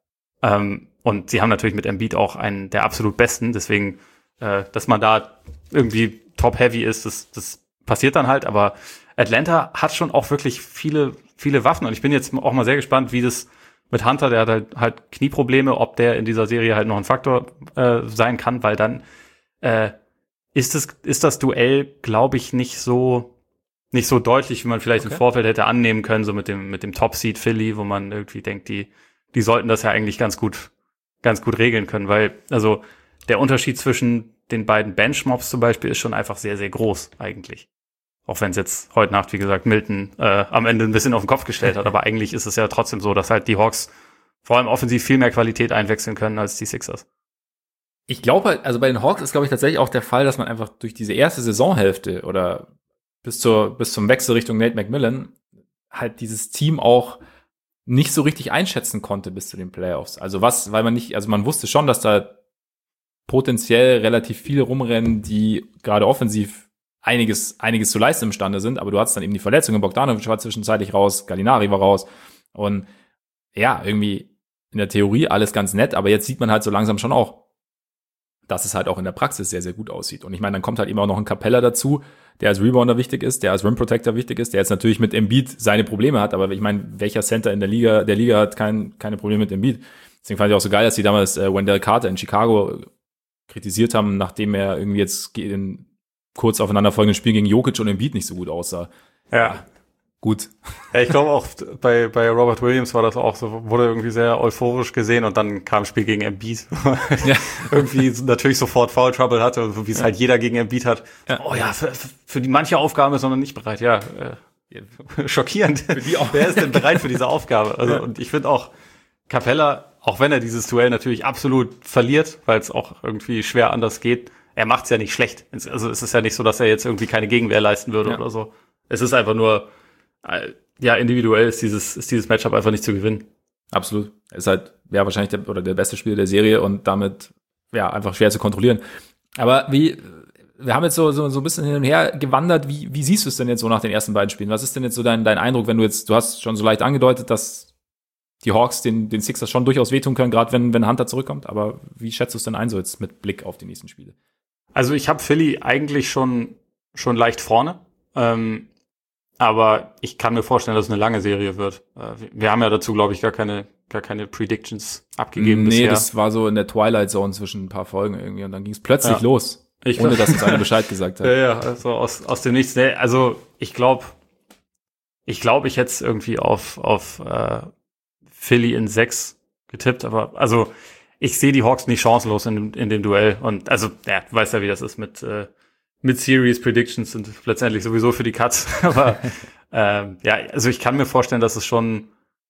Und sie haben natürlich mit Embiid auch einen der absolut besten, deswegen, dass man da irgendwie top-heavy ist, das passiert dann halt, aber Atlanta hat schon auch wirklich viele, viele Waffen und ich bin jetzt auch mal sehr gespannt, wie das mit Hunter, der hat halt Knieprobleme, ob der in dieser Serie halt noch ein Faktor sein kann, weil dann ist das Duell, glaube ich, nicht so deutlich, wie man vielleicht im Vorfeld hätte annehmen können, so mit dem Top-Seed Philly, wo man irgendwie denkt, die sollten das ja eigentlich ganz gut regeln können, weil also der Unterschied zwischen den beiden Benchmobs zum Beispiel ist schon einfach sehr, sehr groß eigentlich. Auch wenn es jetzt heute Nacht, wie gesagt, Milton am Ende ein bisschen auf den Kopf gestellt hat. Aber eigentlich ist es ja trotzdem so, dass halt die Hawks vor allem offensiv viel mehr Qualität einwechseln können als die Sixers. Ich glaube halt, also bei den Hawks ist, glaube ich, tatsächlich auch der Fall, dass man einfach durch diese erste Saisonhälfte oder bis zum Wechsel Richtung Nate McMillan halt dieses Team auch nicht so richtig einschätzen konnte bis zu den Playoffs. Also man wusste schon, dass da potenziell relativ viele rumrennen, die gerade offensiv einiges zu leisten imstande sind, aber du hattest dann eben die Verletzungen, Bogdanovic war zwischenzeitlich raus, Gallinari war raus und ja, irgendwie in der Theorie alles ganz nett, aber jetzt sieht man halt so langsam schon auch, dass es halt auch in der Praxis sehr, sehr gut aussieht. Und ich meine, dann kommt halt eben auch noch ein Capella dazu, der als Rebounder wichtig ist, der als Rim Protector wichtig ist, der jetzt natürlich mit Embiid seine Probleme hat, aber ich meine, welcher Center in der Liga hat keine Probleme mit Embiid. Deswegen fand ich auch so geil, dass die damals Wendell Carter in Chicago kritisiert haben, nachdem er irgendwie jetzt in kurz aufeinanderfolgenden Spiel gegen Jokic und Embiid nicht so gut aussah. Ja. Gut. Ja, ich glaube auch bei Robert Williams war das auch so, wurde irgendwie sehr euphorisch gesehen und dann kam das Spiel gegen Embiid. Ja. Irgendwie natürlich sofort Foul Trouble hatte, so wie es halt jeder gegen Embiid hat. Ja. Oh ja, für die manche Aufgabe ist er noch nicht bereit. Ja, schockierend. Wer ist denn bereit für diese Aufgabe? Also, und ich finde auch Capella, auch wenn er dieses Duell natürlich absolut verliert, weil es auch irgendwie schwer anders geht, er macht es ja nicht schlecht. Also es ist ja nicht so, dass er jetzt irgendwie keine Gegenwehr leisten würde oder so. Es ist einfach nur, ja, individuell ist dieses Matchup einfach nicht zu gewinnen. Absolut. Er ist halt, ja, wahrscheinlich der beste Spieler der Serie und damit, ja, einfach schwer zu kontrollieren. Aber wir haben jetzt so ein bisschen hin und her gewandert. Wie siehst du es denn jetzt so nach den ersten beiden Spielen? Was ist denn jetzt so dein Eindruck, wenn du hast schon so leicht angedeutet, dass die Hawks den Sixers schon durchaus wehtun können, gerade wenn Hunter zurückkommt. Aber wie schätzt du es denn ein, so jetzt mit Blick auf die nächsten Spiele? Also ich habe Philly eigentlich schon leicht vorne. Aber ich kann mir vorstellen, dass es eine lange Serie wird. Wir haben ja dazu, glaube ich, gar keine Predictions abgegeben bisher. Nee, das war so in der Twilight Zone zwischen ein paar Folgen irgendwie und dann ging es plötzlich los, ohne dass uns einer Bescheid gesagt hat. Ja, also aus dem Nichts. Nee, also ich glaube, ich hätte es irgendwie auf Philly in 6 getippt, aber also ich sehe die Hawks nicht chancenlos in dem Duell. Und also, ja, du weißt ja, wie das ist mit Series Predictions sind letztendlich sowieso für die Cuts. Aber ja, also ich kann mir vorstellen, dass es schon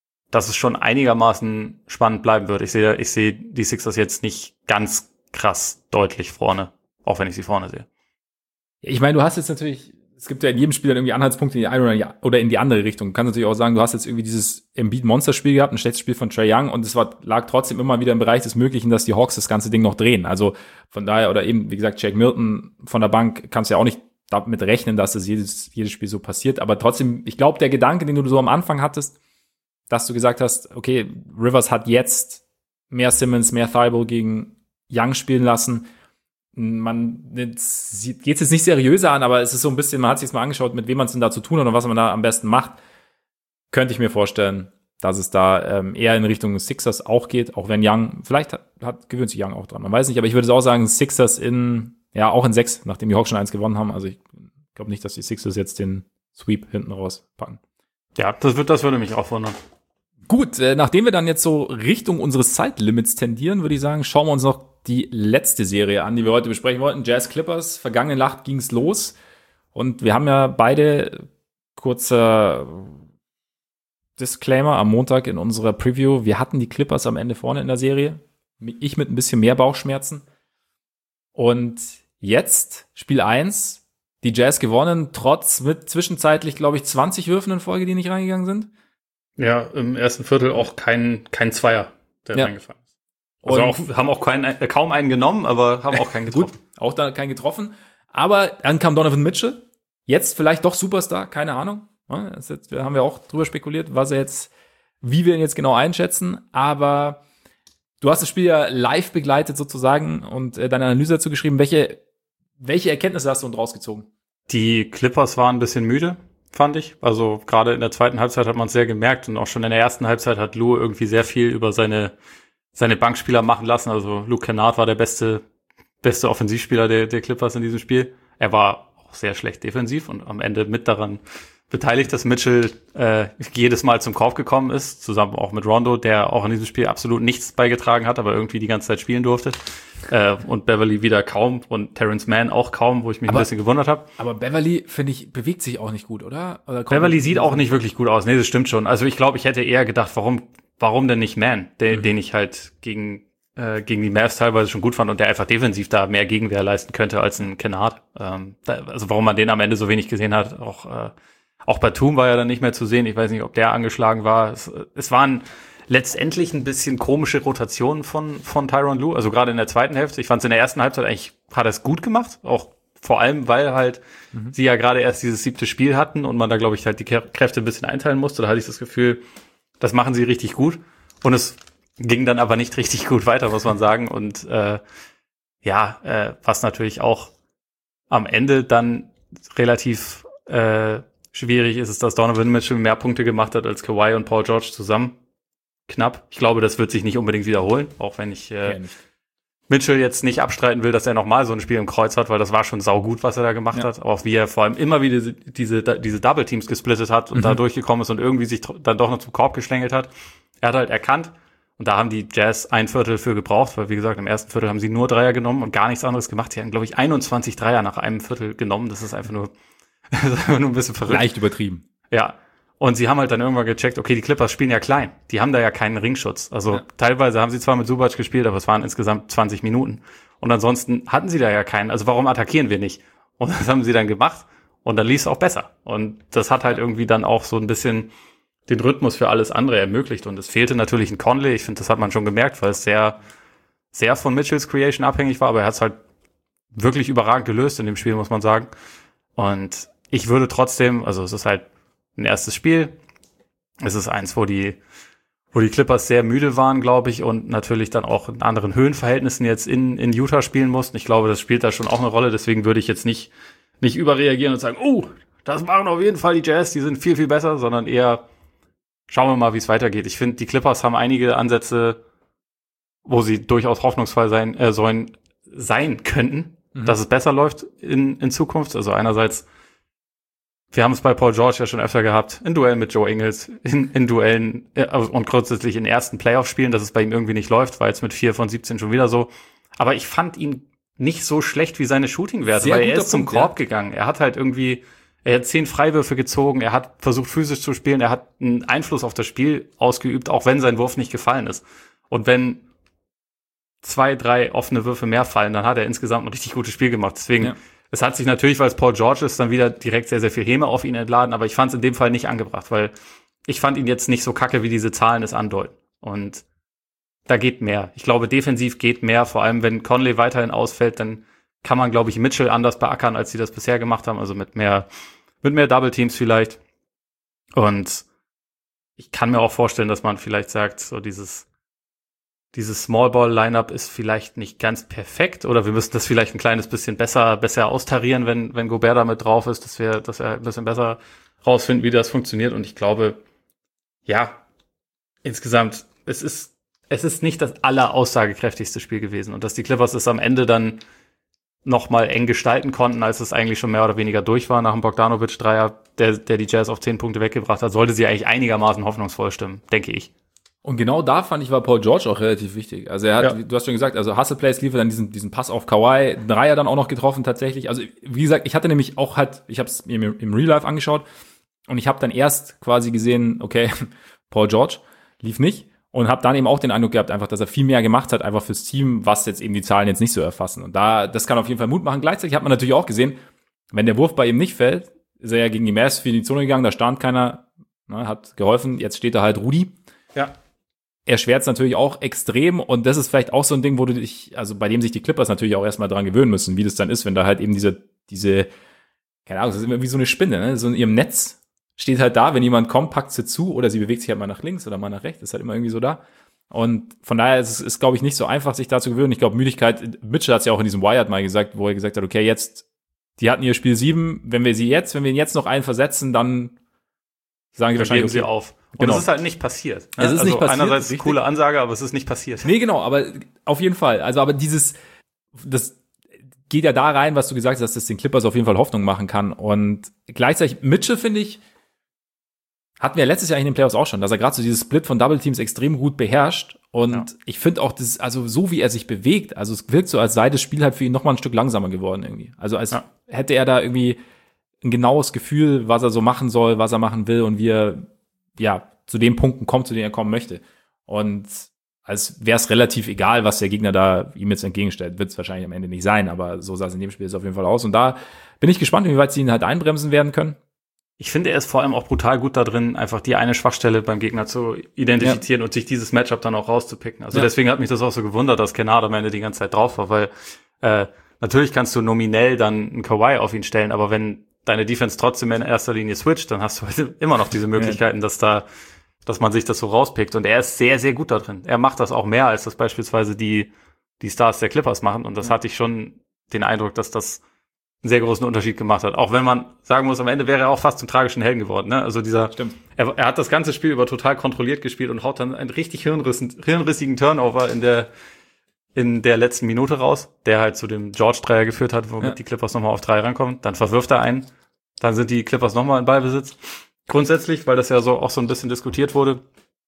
einigermaßen spannend bleiben wird. Ich sehe die Sixers jetzt nicht ganz krass deutlich vorne, auch wenn ich sie vorne sehe. Ich meine, du hast jetzt natürlich, es gibt ja in jedem Spiel dann irgendwie Anhaltspunkte in die eine oder in die andere Richtung. Du kannst natürlich auch sagen, du hast jetzt irgendwie dieses Embiid-Monster-Spiel gehabt, ein schlechtes Spiel von Trae Young und es lag trotzdem immer wieder im Bereich des Möglichen, dass die Hawks das ganze Ding noch drehen. Also von daher, oder eben, wie gesagt, Shake Milton von der Bank, kannst du ja auch nicht damit rechnen, dass das jedes Spiel so passiert. Aber trotzdem, ich glaube, der Gedanke, den du so am Anfang hattest, dass du gesagt hast, okay, Rivers hat jetzt mehr Simmons, mehr Thibault gegen Young spielen lassen. Man geht es jetzt nicht seriöser an, aber es ist so ein bisschen, man hat sich mal angeschaut, mit wem man es denn da zu tun hat und was man da am besten macht. Könnte ich mir vorstellen, dass es da eher in Richtung Sixers auch geht, auch wenn Young, vielleicht gewöhnt sich Young auch dran, man weiß nicht, aber ich würde auch sagen, Sixers auch in 6, nachdem die Hawks schon 1 gewonnen haben. Also ich glaube nicht, dass die Sixers jetzt den Sweep hinten rauspacken. Ja, das würde mich auch wundern. Gut, nachdem wir dann jetzt so Richtung unseres Zeitlimits tendieren, würde ich sagen, schauen wir uns noch die letzte Serie an, die wir heute besprechen wollten. Jazz Clippers. Vergangene Nacht ging's los. Und wir haben ja beide, kurzer Disclaimer, am Montag in unserer Preview, wir hatten die Clippers am Ende vorne in der Serie. Ich mit ein bisschen mehr Bauchschmerzen. Und jetzt, Spiel 1, die Jazz gewonnen, trotz mit zwischenzeitlich, glaube ich, 20 Würfen in Folge, die nicht reingegangen sind. Ja, im ersten Viertel auch kein Zweier, der reingefallen ist. Also haben auch kaum einen genommen, aber haben auch keinen getroffen. Gut, auch da keinen getroffen. Aber dann kam Donovan Mitchell. Jetzt vielleicht doch Superstar, keine Ahnung. Da haben wir auch drüber spekuliert, wie wir ihn jetzt genau einschätzen. Aber du hast das Spiel ja live begleitet sozusagen und deine Analyse dazu geschrieben. Welche Erkenntnisse hast du rausgezogen? Die Clippers waren ein bisschen müde, fand ich. Also gerade in der zweiten Halbzeit hat man es sehr gemerkt und auch schon in der ersten Halbzeit hat Lou irgendwie sehr viel über seine Bankspieler machen lassen. Also Luke Kennard war der beste Offensivspieler der Clippers in diesem Spiel. Er war auch sehr schlecht defensiv und am Ende mit daran beteiligt, dass Mitchell jedes Mal zum Korb gekommen ist, zusammen auch mit Rondo, der auch in diesem Spiel absolut nichts beigetragen hat, aber irgendwie die ganze Zeit spielen durfte. Und Beverly wieder kaum und Terrence Mann auch kaum, wo ich mich ein bisschen gewundert habe. Aber Beverly, finde ich, bewegt sich auch nicht gut, oder Beverly sieht auch nicht wirklich gut aus. Nee, das stimmt schon. Also ich glaube, ich hätte eher gedacht, warum denn nicht Mann, den ich halt gegen die Mavs teilweise schon gut fand und der einfach defensiv da mehr Gegenwehr leisten könnte als ein Kennard. Also warum man den am Ende so wenig gesehen hat, auch Batum war ja dann nicht mehr zu sehen. Ich weiß nicht, ob der angeschlagen war. Es waren letztendlich ein bisschen komische Rotationen von Tyronn Lue, also gerade in der zweiten Hälfte. Ich fand es in der ersten Halbzeit eigentlich, hat er es gut gemacht, auch vor allem, weil halt sie ja gerade erst dieses 7. Spiel hatten und man da, glaube ich, halt die Kräfte ein bisschen einteilen musste. Da hatte ich das Gefühl, das machen sie richtig gut. Und es ging dann aber nicht richtig gut weiter, muss man sagen. Und was natürlich auch am Ende dann relativ schwierig ist, dass Donovan Mitchell mehr Punkte gemacht hat als Kawhi und Paul George zusammen. Knapp. Ich glaube, das wird sich nicht unbedingt wiederholen, auch wenn ich Mitchell jetzt nicht abstreiten will, dass er nochmal so ein Spiel im Kreuz hat, weil das war schon saugut, was er da gemacht hat. Auch wie er vor allem immer wieder diese Double Teams gesplittet hat und da durchgekommen ist und irgendwie sich dann doch noch zum Korb geschlängelt hat. Er hat halt erkannt, und da haben die Jazz ein Viertel für gebraucht, weil wie gesagt, im ersten Viertel haben sie nur Dreier genommen und gar nichts anderes gemacht. Sie haben, glaube ich, 21 Dreier nach einem Viertel genommen. Das ist einfach nur ein bisschen verrückt. Leicht übertrieben. Ja. Und sie haben halt dann irgendwann gecheckt, okay, die Clippers spielen ja klein. Die haben da ja keinen Ringschutz. Also teilweise haben sie zwar mit Zubac gespielt, aber es waren insgesamt 20 Minuten. Und ansonsten hatten sie da ja keinen. Also warum attackieren wir nicht? Und das haben sie dann gemacht. Und dann lief es auch besser. Und das hat halt irgendwie dann auch so ein bisschen den Rhythmus für alles andere ermöglicht. Und es fehlte natürlich ein Conley. Ich finde, das hat man schon gemerkt, weil es sehr, sehr von Mitchells Creation abhängig war. Aber er hat es halt wirklich überragend gelöst in dem Spiel, muss man sagen. Und ich würde trotzdem, also es ist halt ein erstes Spiel. Es ist eins, wo die Clippers sehr müde waren, glaube ich, und natürlich dann auch in anderen Höhenverhältnissen jetzt in Utah spielen mussten. Ich glaube, das spielt da schon auch eine Rolle. Deswegen würde ich jetzt nicht überreagieren und sagen, das machen auf jeden Fall die Jazz, die sind viel, viel besser, sondern eher schauen wir mal, wie es weitergeht. Ich finde, die Clippers haben einige Ansätze, wo sie durchaus hoffnungsvoll sein könnten, dass es besser läuft in Zukunft. Also einerseits, wir haben es bei Paul George ja schon öfter gehabt, in Duellen mit Joe Ingles, in Duellen und grundsätzlich in ersten Playoff-Spielen, dass es bei ihm irgendwie nicht läuft, war jetzt mit 4 von 17 schon wieder so. Aber ich fand ihn nicht so schlecht wie seine Shooting-Werte, weil er ist zum Korb gegangen. Er hat halt irgendwie, er hat 10 Freiwürfe gezogen, er hat versucht physisch zu spielen, er hat einen Einfluss auf das Spiel ausgeübt, auch wenn sein Wurf nicht gefallen ist. Und wenn 2, 3 offene Würfe mehr fallen, dann hat er insgesamt ein richtig gutes Spiel gemacht. Deswegen, es hat sich natürlich, weil es Paul George ist, dann wieder direkt sehr, sehr viel Häme auf ihn entladen, aber ich fand es in dem Fall nicht angebracht, weil ich fand ihn jetzt nicht so kacke, wie diese Zahlen es andeuten. Und da geht mehr. Ich glaube, defensiv geht mehr, vor allem wenn Conley weiterhin ausfällt, dann kann man, glaube ich, Mitchell anders beackern, als sie das bisher gemacht haben, also mit mehr Double Teams vielleicht. Und ich kann mir auch vorstellen, dass man vielleicht sagt, so dieses Small-Ball-Lineup ist vielleicht nicht ganz perfekt oder wir müssen das vielleicht ein kleines bisschen besser austarieren, wenn Gobert da mit drauf ist, dass wir ein bisschen besser rausfinden, wie das funktioniert. Und ich glaube, ja, insgesamt, es ist nicht das alleraussagekräftigste Spiel gewesen. Und dass die Clippers es am Ende dann noch mal eng gestalten konnten, als es eigentlich schon mehr oder weniger durch war nach dem Bogdanovic-Dreier, der die Jazz auf 10 Punkte weggebracht hat, sollte sie eigentlich einigermaßen hoffnungsvoll stimmen, denke ich. Und genau da fand ich, war Paul George auch relativ wichtig. Also er hat, du hast schon gesagt, also Hustle Plays liefert dann diesen Pass auf Kawhi, Dreier dann auch noch getroffen tatsächlich. Also wie gesagt, ich hatte nämlich auch ich habe es mir im Real Life angeschaut und ich habe dann erst quasi gesehen, okay, Paul George lief nicht und habe dann eben auch den Eindruck gehabt, einfach, dass er viel mehr gemacht hat, einfach fürs Team, was jetzt eben die Zahlen jetzt nicht so erfassen. Und das kann auf jeden Fall Mut machen. Gleichzeitig hat man natürlich auch gesehen, wenn der Wurf bei ihm nicht fällt, ist er ja gegen die Mavs für die Zone gegangen, da stand keiner, hat geholfen, jetzt steht da halt Rudi. Ja. Erschwert es natürlich auch extrem und das ist vielleicht auch so ein Ding, bei dem sich die Clippers natürlich auch erstmal dran gewöhnen müssen, wie das dann ist, wenn da halt eben diese, keine Ahnung, das ist immer wie so eine Spinne, ne? So in ihrem Netz steht halt da, wenn jemand kommt, packt sie zu oder sie bewegt sich halt mal nach links oder mal nach rechts, ist halt immer irgendwie so da. Und von daher ist es, glaube ich, nicht so einfach, sich da zu gewöhnen. Ich glaube, Müdigkeit, Mitchell hat es ja auch in diesem Wired mal gesagt, wo er gesagt hat, okay, jetzt, die hatten ihr Spiel 7, wenn wir ihnen jetzt noch einen versetzen, dann sagen die wahrscheinlich, sie auf. Und es ist halt nicht passiert. Ne? Es ist nicht passiert. Einerseits eine coole Ansage, aber es ist nicht passiert. Nee, genau, aber auf jeden Fall. Also, aber das geht ja da rein, was du gesagt hast, dass das den Clippers auf jeden Fall Hoffnung machen kann. Und gleichzeitig, Mitchell, finde ich, hatten wir letztes Jahr in den Playoffs auch schon, dass er gerade so dieses Split von Double Teams extrem gut beherrscht. Und ich finde auch, also so wie er sich bewegt, also es wirkt so, als sei das Spiel halt für ihn noch mal ein Stück langsamer geworden irgendwie. Also als hätte er da irgendwie ein genaues Gefühl, was er so machen soll, was er machen will und wie er zu den Punkten kommt, zu denen er kommen möchte. Und als wäre es relativ egal, was der Gegner da ihm jetzt entgegenstellt, wird es wahrscheinlich am Ende nicht sein, aber so sah es in dem Spiel jetzt auf jeden Fall aus. Und da bin ich gespannt, inwieweit sie ihn halt einbremsen werden können. Ich finde, er ist vor allem auch brutal gut da drin, einfach die eine Schwachstelle beim Gegner zu identifizieren und sich dieses Matchup dann auch rauszupicken. Also deswegen hat mich das auch so gewundert, dass Kennard am Ende die ganze Zeit drauf war, weil natürlich kannst du nominell dann einen Kawhi auf ihn stellen, aber wenn deine Defense trotzdem in erster Linie switcht, dann hast du halt immer noch diese Möglichkeiten, dass man sich das so rauspickt. Und er ist sehr, sehr gut da drin. Er macht das auch mehr, als das beispielsweise die Stars der Clippers machen. Und das hatte ich schon den Eindruck, dass das einen sehr großen Unterschied gemacht hat. Auch wenn man sagen muss, am Ende wäre er auch fast zum tragischen Helden geworden. Ne? Also er hat das ganze Spiel über total kontrolliert gespielt und haut dann einen richtig hirnrissigen Turnover in der in der letzten Minute raus, der halt zu dem George-Dreier geführt hat, womit die Clippers nochmal auf 3 rankommen. Dann verwirft er einen. Dann sind die Clippers nochmal in Ballbesitz. Grundsätzlich, weil das ja so auch so ein bisschen diskutiert wurde,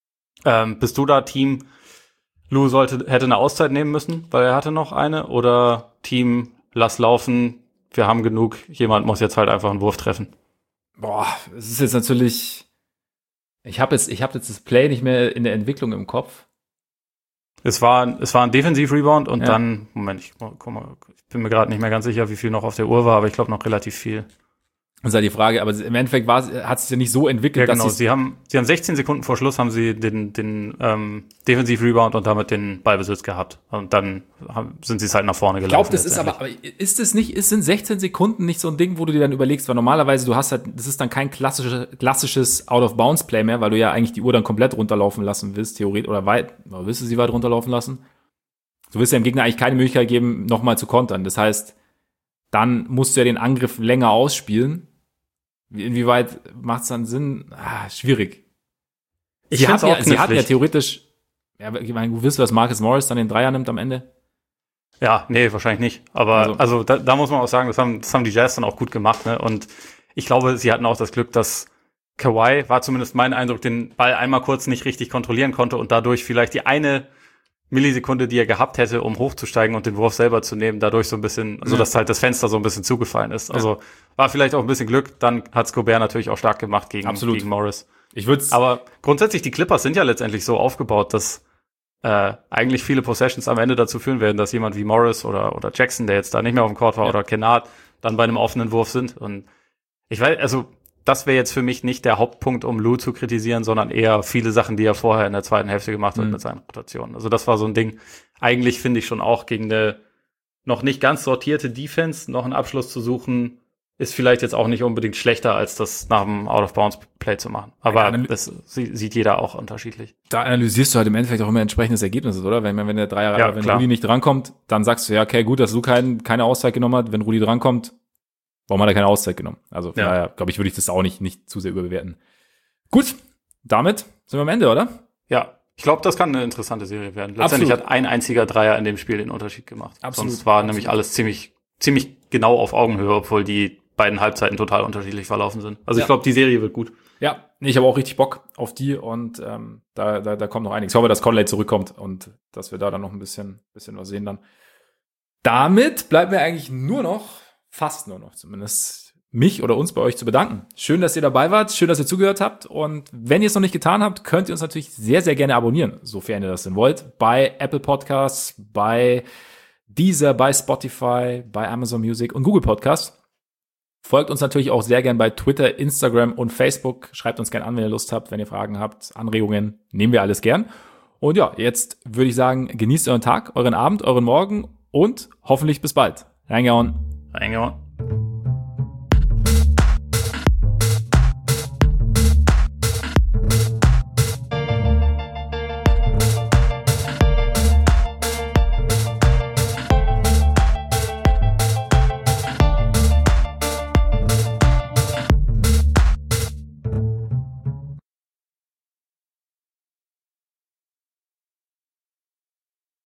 bist du da Team, Lou hätte eine Auszeit nehmen müssen, weil er hatte noch eine, oder Team, lass laufen, wir haben genug, jemand muss jetzt halt einfach einen Wurf treffen? Boah, es ist jetzt natürlich, ich hab jetzt das Play nicht mehr in der Entwicklung im Kopf. Es war ein Defensiv-Rebound und dann, Moment, ich bin mir gerade nicht mehr ganz sicher, wie viel noch auf der Uhr war, aber ich glaube noch relativ viel. Das ist halt die Frage, aber im Endeffekt hat es ja nicht so entwickelt, ja, genau. Sie haben 16 Sekunden vor Schluss haben sie den Defensiv-Rebound und damit den Ballbesitz gehabt. Und dann sind sie es halt nach vorne gelaufen. Ich glaube, das ist aber sind 16 Sekunden nicht so ein Ding, wo du dir dann überlegst, weil normalerweise das ist dann kein klassisches Out-of-Bounds-Play mehr, weil du ja eigentlich die Uhr dann komplett runterlaufen lassen willst, theoretisch, oder willst du sie weit runterlaufen lassen? Du willst ja dem Gegner eigentlich keine Möglichkeit geben, nochmal zu kontern. Das heißt, dann musst du ja den Angriff länger ausspielen. Inwieweit macht es dann Sinn? Schwierig. Sie hatten ja theoretisch, ich meine, du wirst, dass Marcus Morris dann den Dreier nimmt am Ende? Ja, nee, wahrscheinlich nicht. Aber also da muss man auch sagen, das haben die Jazz dann auch gut gemacht. Ne? Und ich glaube, sie hatten auch das Glück, dass Kawhi, war zumindest mein Eindruck, den Ball einmal kurz nicht richtig kontrollieren konnte und dadurch vielleicht die eine Millisekunde, die er gehabt hätte, um hochzusteigen und den Wurf selber zu nehmen, dadurch so ein bisschen, also dass halt das Fenster so ein bisschen zugefallen ist. Also war vielleicht auch ein bisschen Glück, dann hat's Gobert natürlich auch stark gemacht gegen Morris. Aber grundsätzlich, die Clippers sind ja letztendlich so aufgebaut, dass eigentlich viele Possessions am Ende dazu führen werden, dass jemand wie Morris oder Jackson, der jetzt da nicht mehr auf dem Court war, oder Kennard, dann bei einem offenen Wurf sind. Und ich weiß, also das wäre jetzt für mich nicht der Hauptpunkt, um Lou zu kritisieren, sondern eher viele Sachen, die er vorher in der zweiten Hälfte gemacht hat mit seinen Rotationen. Also das war so ein Ding. Eigentlich finde ich schon auch gegen eine noch nicht ganz sortierte Defense noch einen Abschluss zu suchen, ist vielleicht jetzt auch nicht unbedingt schlechter, als das nach dem Out-of-Bounds-Play zu machen. Aber das sieht jeder auch unterschiedlich. Da analysierst du halt im Endeffekt auch immer entsprechendes Ergebnis, oder? Wenn der Dreier, wenn Rudi nicht drankommt, dann sagst du, ja, okay, gut, dass Lou keine Auszeit genommen hat. Wenn Rudi drankommt, warum hat er keine Auszeit genommen? Also von daher, glaube ich, würde ich das auch nicht zu sehr überbewerten. Gut, damit sind wir am Ende, oder? Ja, ich glaube, das kann eine interessante Serie werden. Letztendlich hat ein einziger Dreier in dem Spiel den Unterschied gemacht. Absolut. Sonst war nämlich alles ziemlich genau auf Augenhöhe, obwohl die beiden Halbzeiten total unterschiedlich verlaufen sind. Also ich glaube, die Serie wird gut. Ja, ich habe auch richtig Bock auf die und da kommt noch einiges. Ich hoffe, dass Conley zurückkommt und dass wir da dann noch ein bisschen was sehen dann. Damit bleibt mir eigentlich fast nur noch zumindest, mich oder uns bei euch zu bedanken. Schön, dass ihr dabei wart, schön, dass ihr zugehört habt und wenn ihr es noch nicht getan habt, könnt ihr uns natürlich sehr, sehr gerne abonnieren, sofern ihr das denn wollt, bei Apple Podcasts, bei Deezer, bei Spotify, bei Amazon Music und Google Podcasts. Folgt uns natürlich auch sehr gern bei Twitter, Instagram und Facebook. Schreibt uns gern an, wenn ihr Lust habt, wenn ihr Fragen habt, Anregungen, nehmen wir alles gern. Und ja, jetzt würde ich sagen, genießt euren Tag, euren Abend, euren Morgen und hoffentlich bis bald. Reingehauen.